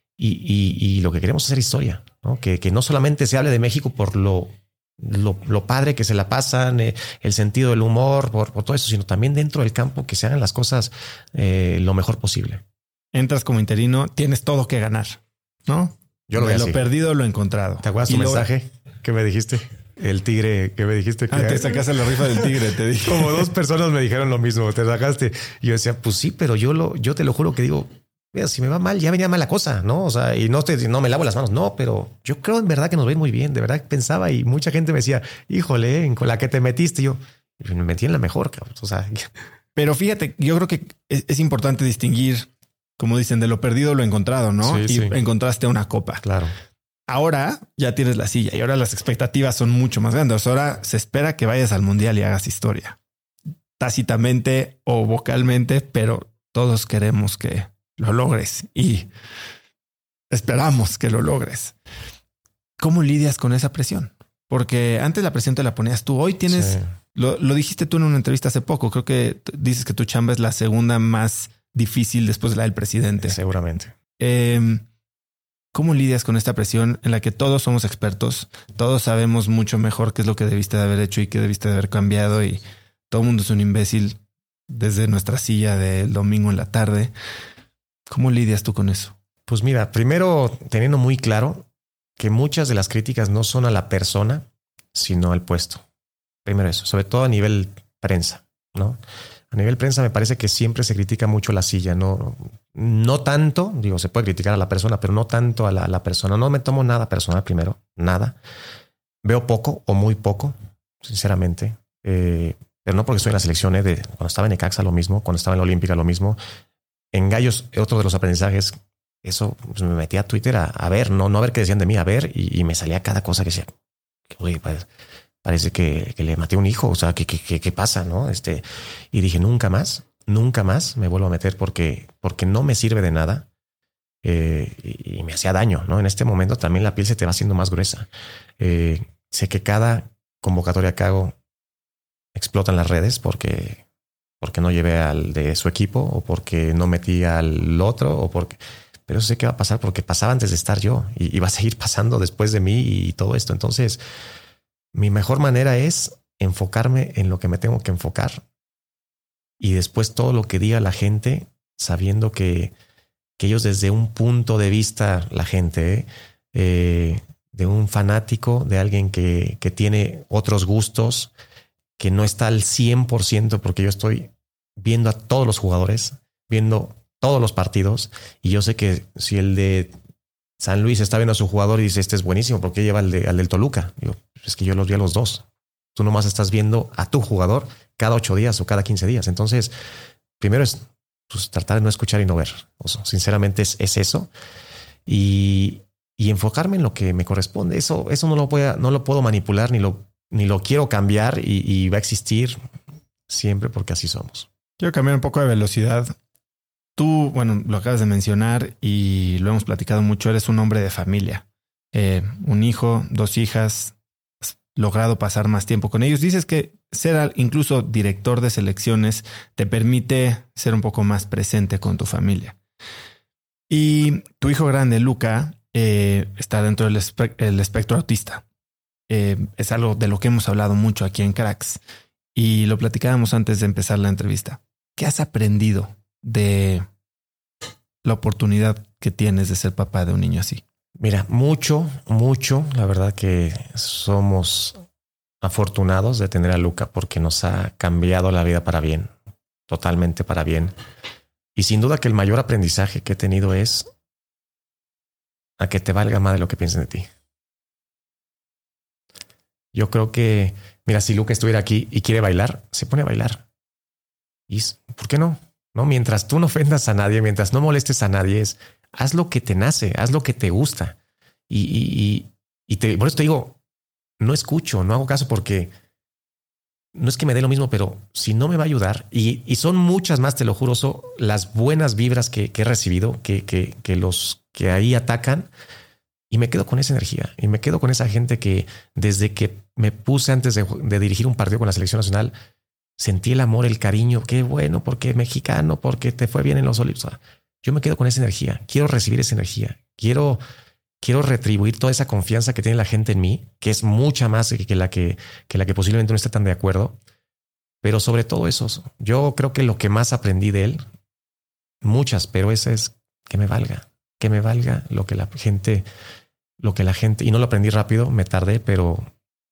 lo que queremos es hacer historia, ¿no? Que no solamente se hable de México por lo padre que se la pasan, el sentido del humor, por todo eso, sino también dentro del campo que se hagan las cosas lo mejor posible. Entras como interino, tienes todo que ganar, ¿no? Yo lo veo así. Lo perdido, lo encontrado. ¿Te acuerdas tu mensaje que me dijiste? El tigre que me dijiste que... te sacaste la rifa del tigre, te dije. Como 2 personas me dijeron lo mismo, te sacaste. Y yo decía, pues sí, pero yo te lo juro que digo, mira, si me va mal, ya venía mala cosa, ¿no? O sea, y no me lavo las manos, no, pero yo creo en verdad que nos va a ir muy bien, de verdad pensaba y mucha gente me decía, híjole, con la que te metiste, yo me metí en la mejor, cabrón. O sea, pero fíjate, yo creo que es importante distinguir, como dicen, de lo perdido lo encontrado, ¿no? Sí, y sí. encontraste una copa. Claro. Ahora ya tienes la silla y ahora las expectativas son mucho más grandes. Ahora se espera que vayas al mundial y hagas historia, tácitamente o vocalmente, pero todos queremos que lo logres y esperamos que lo logres. ¿Cómo lidias con esa presión? Porque antes la presión te la ponías tú. Hoy tienes, sí. Lo dijiste tú en una entrevista hace poco. Creo que dices que tu chamba es la segunda más difícil después de la del presidente. Seguramente. ¿Cómo lidias con esta presión en la que todos somos expertos? Todos sabemos mucho mejor qué es lo que debiste de haber hecho y qué debiste de haber cambiado. Y todo el mundo es un imbécil desde nuestra silla del domingo en la tarde. ¿Cómo lidias tú con eso? Pues mira, primero teniendo muy claro que muchas de las críticas no son a la persona, sino al puesto. Primero eso, sobre todo a nivel prensa, ¿no? A nivel prensa me parece que siempre se critica mucho la silla, no tanto, digo, se puede criticar a la persona, pero no tanto a la persona. No me tomo nada personal primero, nada. Veo poco o muy poco, sinceramente. Pero no porque estoy en la selección, cuando estaba en Necaxa lo mismo, cuando estaba en la Olímpica lo mismo. En Gallos, otro de los aprendizajes, eso pues me metí a Twitter a ver, no a ver qué decían de mí, a ver, y me salía cada cosa que decía, oye, parece que le maté a un hijo, o sea, ¿qué pasa, no? Y dije, nunca más me vuelvo a meter porque no me sirve de nada y me hacía daño, ¿no? En este momento también la piel se te va haciendo más gruesa. Sé que cada convocatoria que hago explota en las redes porque no llevé al de su equipo o porque no metí al otro pero sé que va a pasar porque pasaba antes de estar yo y va a seguir pasando después de mí y todo esto. Entonces, mi mejor manera es enfocarme en lo que me tengo que enfocar y después todo lo que diga la gente, sabiendo que ellos desde un punto de vista, la gente, de un fanático, de alguien que tiene otros gustos, que no está al 100% porque yo estoy viendo a todos los jugadores, viendo todos los partidos y yo sé que si el de San Luis está viendo a su jugador y dice, este es buenísimo, ¿por qué lleva al del Toluca? Digo, es que yo los vi a los dos. Tú nomás estás viendo a tu jugador cada 8 días o cada 15 días. Entonces, primero es pues, tratar de no escuchar y no ver. O sea, sinceramente es eso. Y enfocarme en lo que me corresponde. Eso no lo puedo manipular ni lo quiero cambiar y va a existir siempre porque así somos. Quiero cambiar un poco de velocidad. Tú, bueno, lo acabas de mencionar y lo hemos platicado mucho. Eres un hombre de familia. Un hijo, 2 hijas. Has logrado pasar más tiempo con ellos. Dices que ser incluso director de selecciones te permite ser un poco más presente con tu familia. Y tu hijo grande, Luca, está dentro del espectro autista. Es algo de lo que hemos hablado mucho aquí en Cracks. Y lo platicábamos antes de empezar la entrevista. ¿Qué has aprendido de la oportunidad que tienes de ser papá de un niño así? Mira, mucho. La verdad que somos afortunados de tener a Luca porque nos ha cambiado la vida para bien, totalmente para bien. Y sin duda que el mayor aprendizaje que he tenido es a que te valga más de lo que piensen de ti. Yo creo que Mira, si Luca estuviera aquí y quiere bailar, se pone a bailar. ¿Y por qué no? No, mientras tú no ofendas a nadie, mientras no molestes a nadie, haz lo que te nace, haz lo que te gusta. Por eso te digo, no escucho, no hago caso porque no es que me dé lo mismo, pero si no me va a ayudar, y son muchas más, te lo juro, las buenas vibras que he recibido, que los que ahí atacan, y me quedo con esa energía y me quedo con esa gente que desde que me puse antes de dirigir un partido con la selección nacional, sentí el amor, el cariño. Qué bueno, porque mexicano, porque te fue bien en los Olímpicos. Yo me quedo con esa energía. Quiero recibir esa energía. Quiero retribuir toda esa confianza que tiene la gente en mí, que es mucha más que la que posiblemente no esté tan de acuerdo. Pero sobre todo eso, yo creo que lo que más aprendí de él, muchas, pero esa es que me valga lo que la gente, y no lo aprendí rápido, me tardé, pero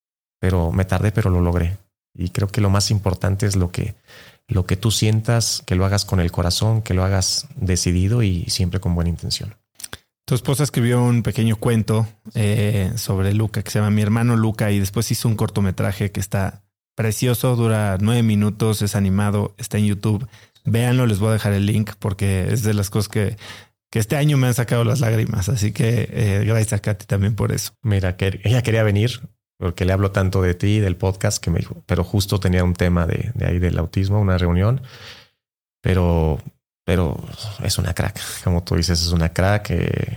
lo logré. Y creo que lo más importante es lo que tú sientas, que lo hagas con el corazón, que lo hagas decidido y siempre con buena intención. Tu esposa escribió un pequeño cuento sobre Luca que se llama Mi hermano Luca, y después hizo un cortometraje que está precioso, dura 9 minutos, es animado, está en YouTube. Véanlo, les voy a dejar el link porque es de las cosas que este año me han sacado las lágrimas. Así que gracias a Katy también por eso. Mira, que ella quería venir porque le hablo tanto de ti, del podcast, que me dijo, pero justo tenía un tema de ahí del autismo, una reunión, pero es una crack. Como tú dices, es una crack.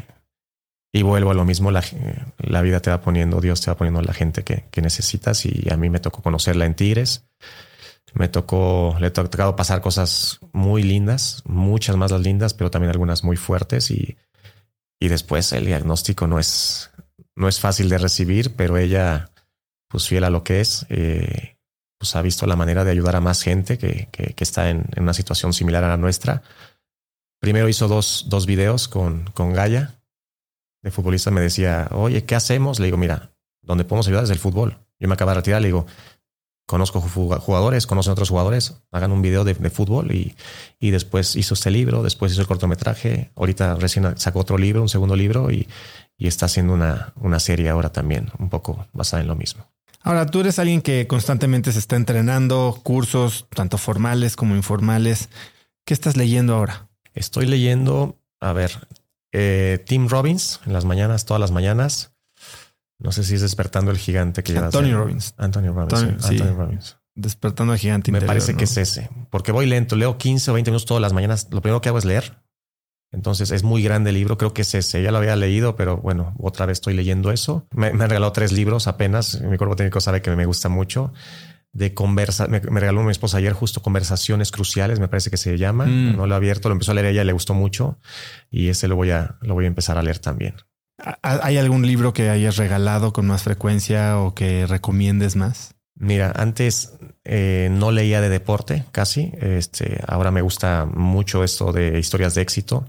Y vuelvo a lo mismo, la vida te va poniendo, Dios te va poniendo la gente que necesitas, y a mí me tocó conocerla en Tigres. Le ha tocado pasar cosas muy lindas, muchas más las lindas, pero también algunas muy fuertes, y después el diagnóstico no es fácil de recibir, pero ella, pues fiel a lo que es, pues ha visto la manera de ayudar a más gente que está en una situación similar a la nuestra. Primero hizo dos videos con Gaia, de futbolista. Me decía, oye, ¿qué hacemos? Le digo, mira, donde podemos ayudar es el fútbol. Yo me acabo de retirar, le digo, conozco jugadores, conocen otros jugadores, hagan un video de fútbol, y después hizo este libro, después hizo el cortometraje, ahorita recién sacó otro libro, un segundo libro, y está haciendo una serie ahora también, un poco basada en lo mismo. Ahora, tú eres alguien que constantemente se está entrenando, cursos, tanto formales como informales. ¿Qué estás leyendo ahora? Estoy leyendo, a ver, Tim Robbins en las mañanas, todas las mañanas. No sé si es Despertando el Gigante que Anthony Robbins. Anthony Robbins. Despertando al Gigante interior. Me parece, ¿no?, que es ese. Porque voy lento, leo 15 o 20 minutos todas las mañanas. Lo primero que hago es leer. Entonces es muy grande el libro, creo que es ese. Ya lo había leído, pero bueno, otra vez estoy leyendo eso. Me han regalado 3 libros apenas. Mi cuerpo técnico sabe que me gusta mucho. Me regaló mi esposa ayer justo Conversaciones Cruciales, me parece que se llama. No lo he abierto, lo empezó a leer ella, le gustó mucho, y ese lo voy a empezar a leer también. ¿Hay algún libro que hayas regalado con más frecuencia o que recomiendes más? Mira, antes no leía de deporte casi. Ahora me gusta mucho esto de historias de éxito.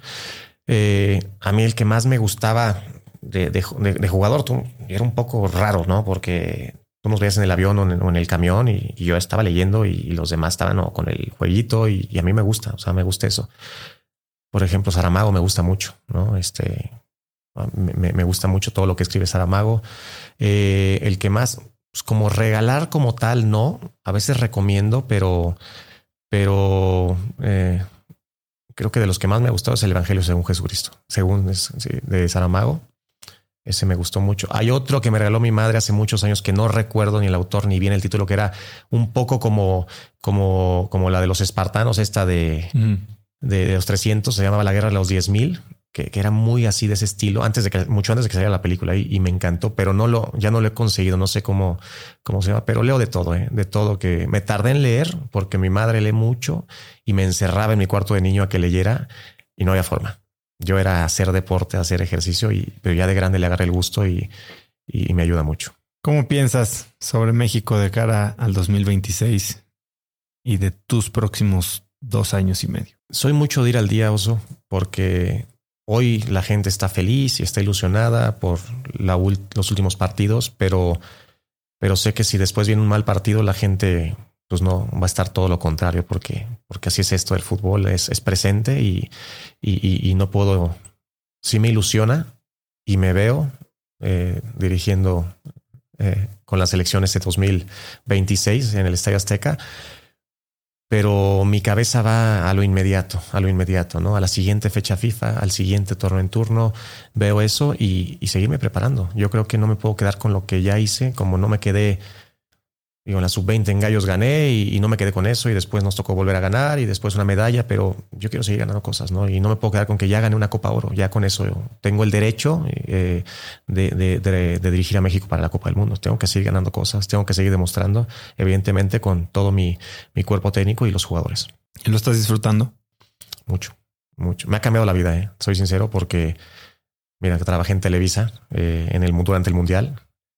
A mí el que más me gustaba de jugador, era un poco raro, ¿no? Porque tú nos veías en el avión o en el camión, y yo estaba leyendo y los demás estaban con el jueguito, y a mí me gusta, me gusta eso. Por ejemplo, Saramago me gusta mucho, ¿no? Me gusta mucho todo lo que escribe Saramago. El que más, pues como regalar como tal, no. A veces recomiendo, pero creo que de los que más me ha gustado es el Evangelio según Jesucristo, de Saramago. Ese me gustó mucho. Hay otro que me regaló mi madre hace muchos años que no recuerdo ni el autor ni bien el título, que era un poco como la de los espartanos, esta de los 300, se llamaba La Guerra de los 10,000, que era muy así de ese estilo, mucho antes de que saliera la película, y me encantó, pero ya no lo he conseguido, no sé cómo se llama, pero leo de todo, de todo, que me tardé en leer porque mi madre lee mucho y me encerraba en mi cuarto de niño a que leyera y no había forma. Yo era hacer deporte, hacer ejercicio, pero ya de grande le agarré el gusto y me ayuda mucho. ¿Cómo piensas sobre México de cara al 2026 y de tus próximos 2 años y medio? Soy mucho de ir al día, Oso, porque hoy la gente está feliz y está ilusionada por los últimos partidos, pero sé que si después viene un mal partido, la gente pues no va a estar todo lo contrario, porque así es esto, el fútbol es presente y no puedo, sí me ilusiona y me veo dirigiendo con las elecciones de 2026 en el Estadio Azteca. Pero mi cabeza va a lo inmediato, ¿no? A la siguiente fecha FIFA, al siguiente torneo en turno, veo eso y seguirme preparando. Yo creo que no me puedo quedar con lo que ya hice, como no me quedé, digo, en la sub-20 en Gallos gané y no me quedé con eso y después nos tocó volver a ganar y después una medalla, pero yo quiero seguir ganando cosas, ¿no? Y no me puedo quedar con que ya gané una Copa Oro, ya con eso tengo el derecho de dirigir a México para la Copa del Mundo. Tengo que seguir ganando cosas, tengo que seguir demostrando, evidentemente con todo mi cuerpo técnico y los jugadores. ¿Y lo estás disfrutando? Mucho. Me ha cambiado la vida, soy sincero, porque mira, que trabajé en Televisa durante el Mundial.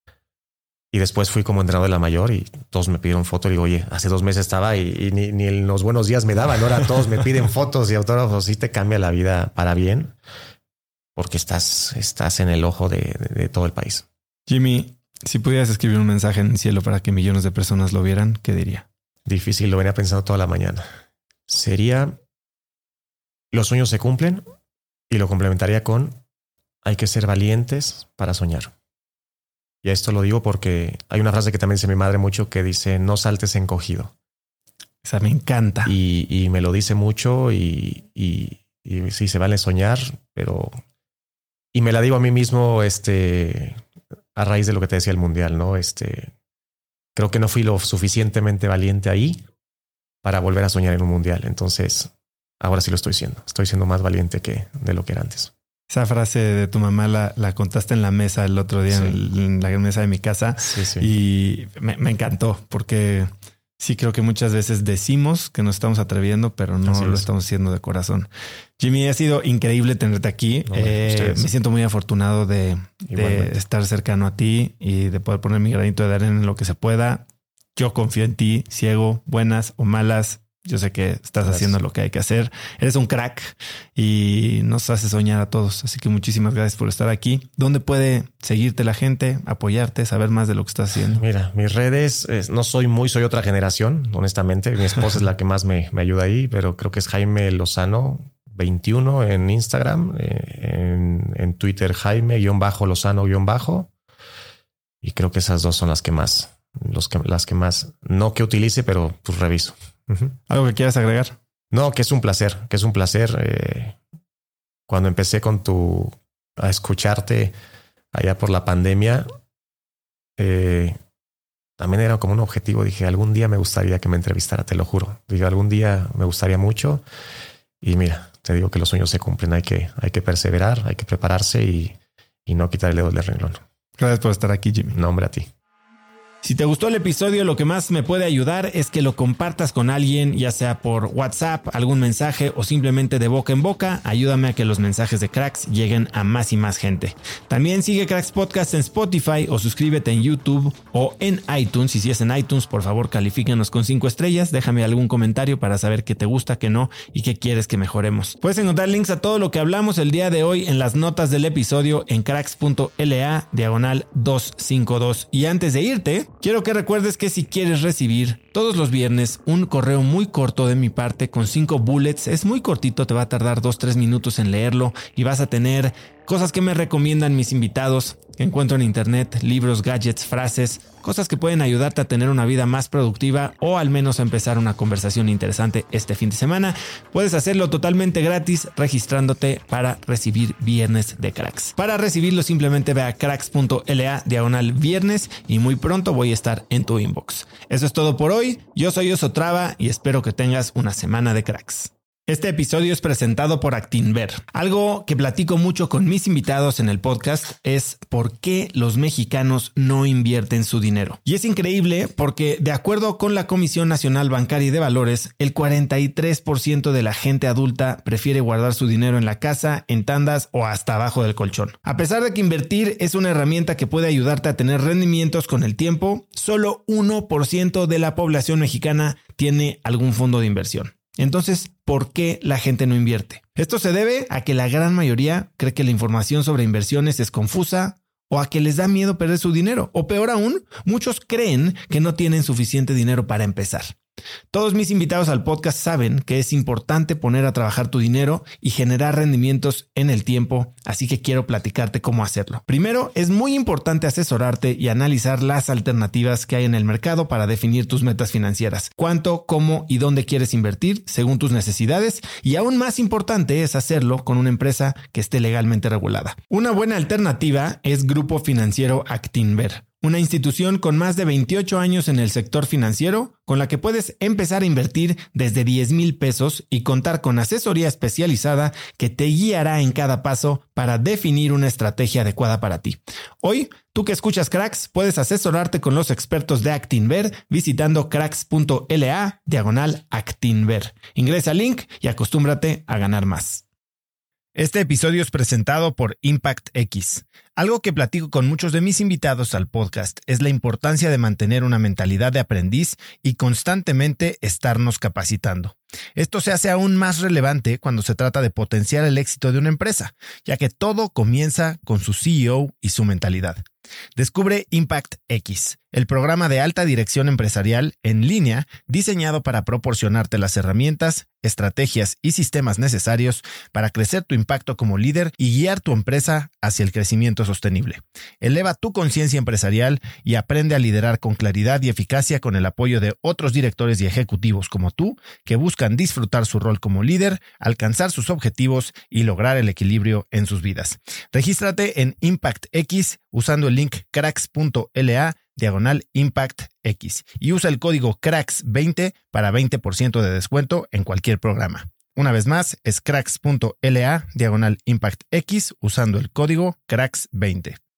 Y después fui como entrenador de la mayor y todos me pidieron foto. Y digo, oye, hace 2 meses estaba y ni en los buenos días me daban. Ahora todos me piden fotos y autógrafos. Sí te cambia la vida para bien porque estás en el ojo de todo el país. Jimmy, si pudieras escribir un mensaje en el cielo para que millones de personas lo vieran, ¿qué diría? Difícil, lo venía pensando toda la mañana. Sería, los sueños se cumplen y lo complementaría con, hay que ser valientes para soñar. Y esto lo digo porque hay una frase que también dice mi madre mucho que dice, no saltes encogido. Esa me encanta. Y me lo dice mucho y sí, se vale soñar, pero... Y me la digo a mí mismo a raíz de lo que te decía el Mundial, ¿no? Creo que no fui lo suficientemente valiente ahí para volver a soñar en un Mundial. Entonces, ahora sí lo estoy siendo. Estoy siendo más valiente de lo que era antes. Esa frase de tu mamá la contaste en la mesa el otro día, sí, en la mesa de mi casa. Sí, sí. Y me encantó porque sí creo que muchas veces decimos que nos estamos atreviendo, pero no lo estamos haciendo de corazón. Jimmy, ha sido increíble tenerte aquí. No, me siento muy afortunado de estar cercano a ti y de poder poner mi granito de arena en lo que se pueda. Yo confío en ti, ciego, buenas o malas. Yo sé que estás haciendo lo que hay que hacer. Eres un crack y nos hace soñar a todos. Así que muchísimas gracias por estar aquí. ¿Dónde puede seguirte la gente, apoyarte, saber más de lo que estás haciendo? Mira, mis redes, soy otra generación, honestamente. Mi esposa es la que más me ayuda ahí, pero creo que es Jaime Lozano 21 en Instagram, en Twitter Jaime_Lozano_. Y creo que esas dos son las que más, no que utilice, pero pues reviso. Uh-huh. ¿Algo que quieras agregar? No, que es un placer. Cuando empecé a escucharte allá por la pandemia, también era como un objetivo. Dije, algún día me gustaría que me entrevistara, te lo juro. Dije, algún día me gustaría mucho. Y mira, te digo que los sueños se cumplen. Hay que perseverar, hay que prepararse y no quitar el dedo del renglón. Gracias por estar aquí, Jimmy. No, hombre, a ti. Si te gustó el episodio, lo que más me puede ayudar es que lo compartas con alguien, ya sea por WhatsApp, algún mensaje o simplemente de boca en boca. Ayúdame a que los mensajes de Cracks lleguen a más y más gente. También sigue Cracks Podcast en Spotify o suscríbete en YouTube o en iTunes. Y si es en iTunes, por favor, califícanos con 5 estrellas. Déjame algún comentario para saber qué te gusta, qué no y qué quieres que mejoremos. Puedes encontrar links a todo lo que hablamos el día de hoy en las notas del episodio en cracks.la/252. Y antes de irte, quiero que recuerdes que si quieres recibir todos los viernes un correo muy corto de mi parte con 5 bullets, es muy cortito, te va a tardar 2-3 minutos en leerlo y vas a tener cosas que me recomiendan mis invitados, que encuentro en internet, libros, gadgets, frases, cosas que pueden ayudarte a tener una vida más productiva o al menos a empezar una conversación interesante este fin de semana. Puedes hacerlo totalmente gratis registrándote para recibir Viernes de Cracks. Para recibirlo simplemente ve a cracks.la/viernes y muy pronto voy a estar en tu inbox. Eso es todo por hoy. Yo soy Oso Traba y espero que tengas una semana de cracks. Este episodio es presentado por Actinver. Algo que platico mucho con mis invitados en el podcast es por qué los mexicanos no invierten su dinero. Y es increíble porque, de acuerdo con la Comisión Nacional Bancaria y de Valores, el 43% de la gente adulta prefiere guardar su dinero en la casa, en tandas o hasta abajo del colchón. A pesar de que invertir es una herramienta que puede ayudarte a tener rendimientos con el tiempo, solo 1% de la población mexicana tiene algún fondo de inversión. Entonces, ¿por qué la gente no invierte? Esto se debe a que la gran mayoría cree que la información sobre inversiones es confusa o a que les da miedo perder su dinero. O peor aún, muchos creen que no tienen suficiente dinero para empezar. Todos mis invitados al podcast saben que es importante poner a trabajar tu dinero y generar rendimientos en el tiempo, así que quiero platicarte cómo hacerlo. Primero, es muy importante asesorarte y analizar las alternativas que hay en el mercado para definir tus metas financieras, cuánto, cómo y dónde quieres invertir según tus necesidades, y aún más importante es hacerlo con una empresa que esté legalmente regulada. Una buena alternativa es Grupo Financiero Actinver, una institución con más de 28 años en el sector financiero, con la que puedes empezar a invertir desde 10,000 pesos y contar con asesoría especializada que te guiará en cada paso para definir una estrategia adecuada para ti. Hoy, tú que escuchas Cracks, puedes asesorarte con los expertos de Actinver visitando cracks.la/Actinver. Ingresa al link y acostúmbrate a ganar más. Este episodio es presentado por Impact X. Algo que platico con muchos de mis invitados al podcast es la importancia de mantener una mentalidad de aprendiz y constantemente estarnos capacitando. Esto se hace aún más relevante cuando se trata de potenciar el éxito de una empresa, ya que todo comienza con su CEO y su mentalidad. Descubre Impact X, el programa de alta dirección empresarial en línea diseñado para proporcionarte las herramientas, estrategias y sistemas necesarios para crecer tu impacto como líder y guiar tu empresa hacia el crecimiento sostenible. Eleva tu conciencia empresarial y aprende a liderar con claridad y eficacia con el apoyo de otros directores y ejecutivos como tú que buscan disfrutar su rol como líder, alcanzar sus objetivos y lograr el equilibrio en sus vidas. Regístrate en Impact X usando el link cracks.la/ImpactX y usa el código CRACKS20 para 20% de descuento en cualquier programa. Una vez más, es cracks.la/ImpactX usando el código CRACKS20.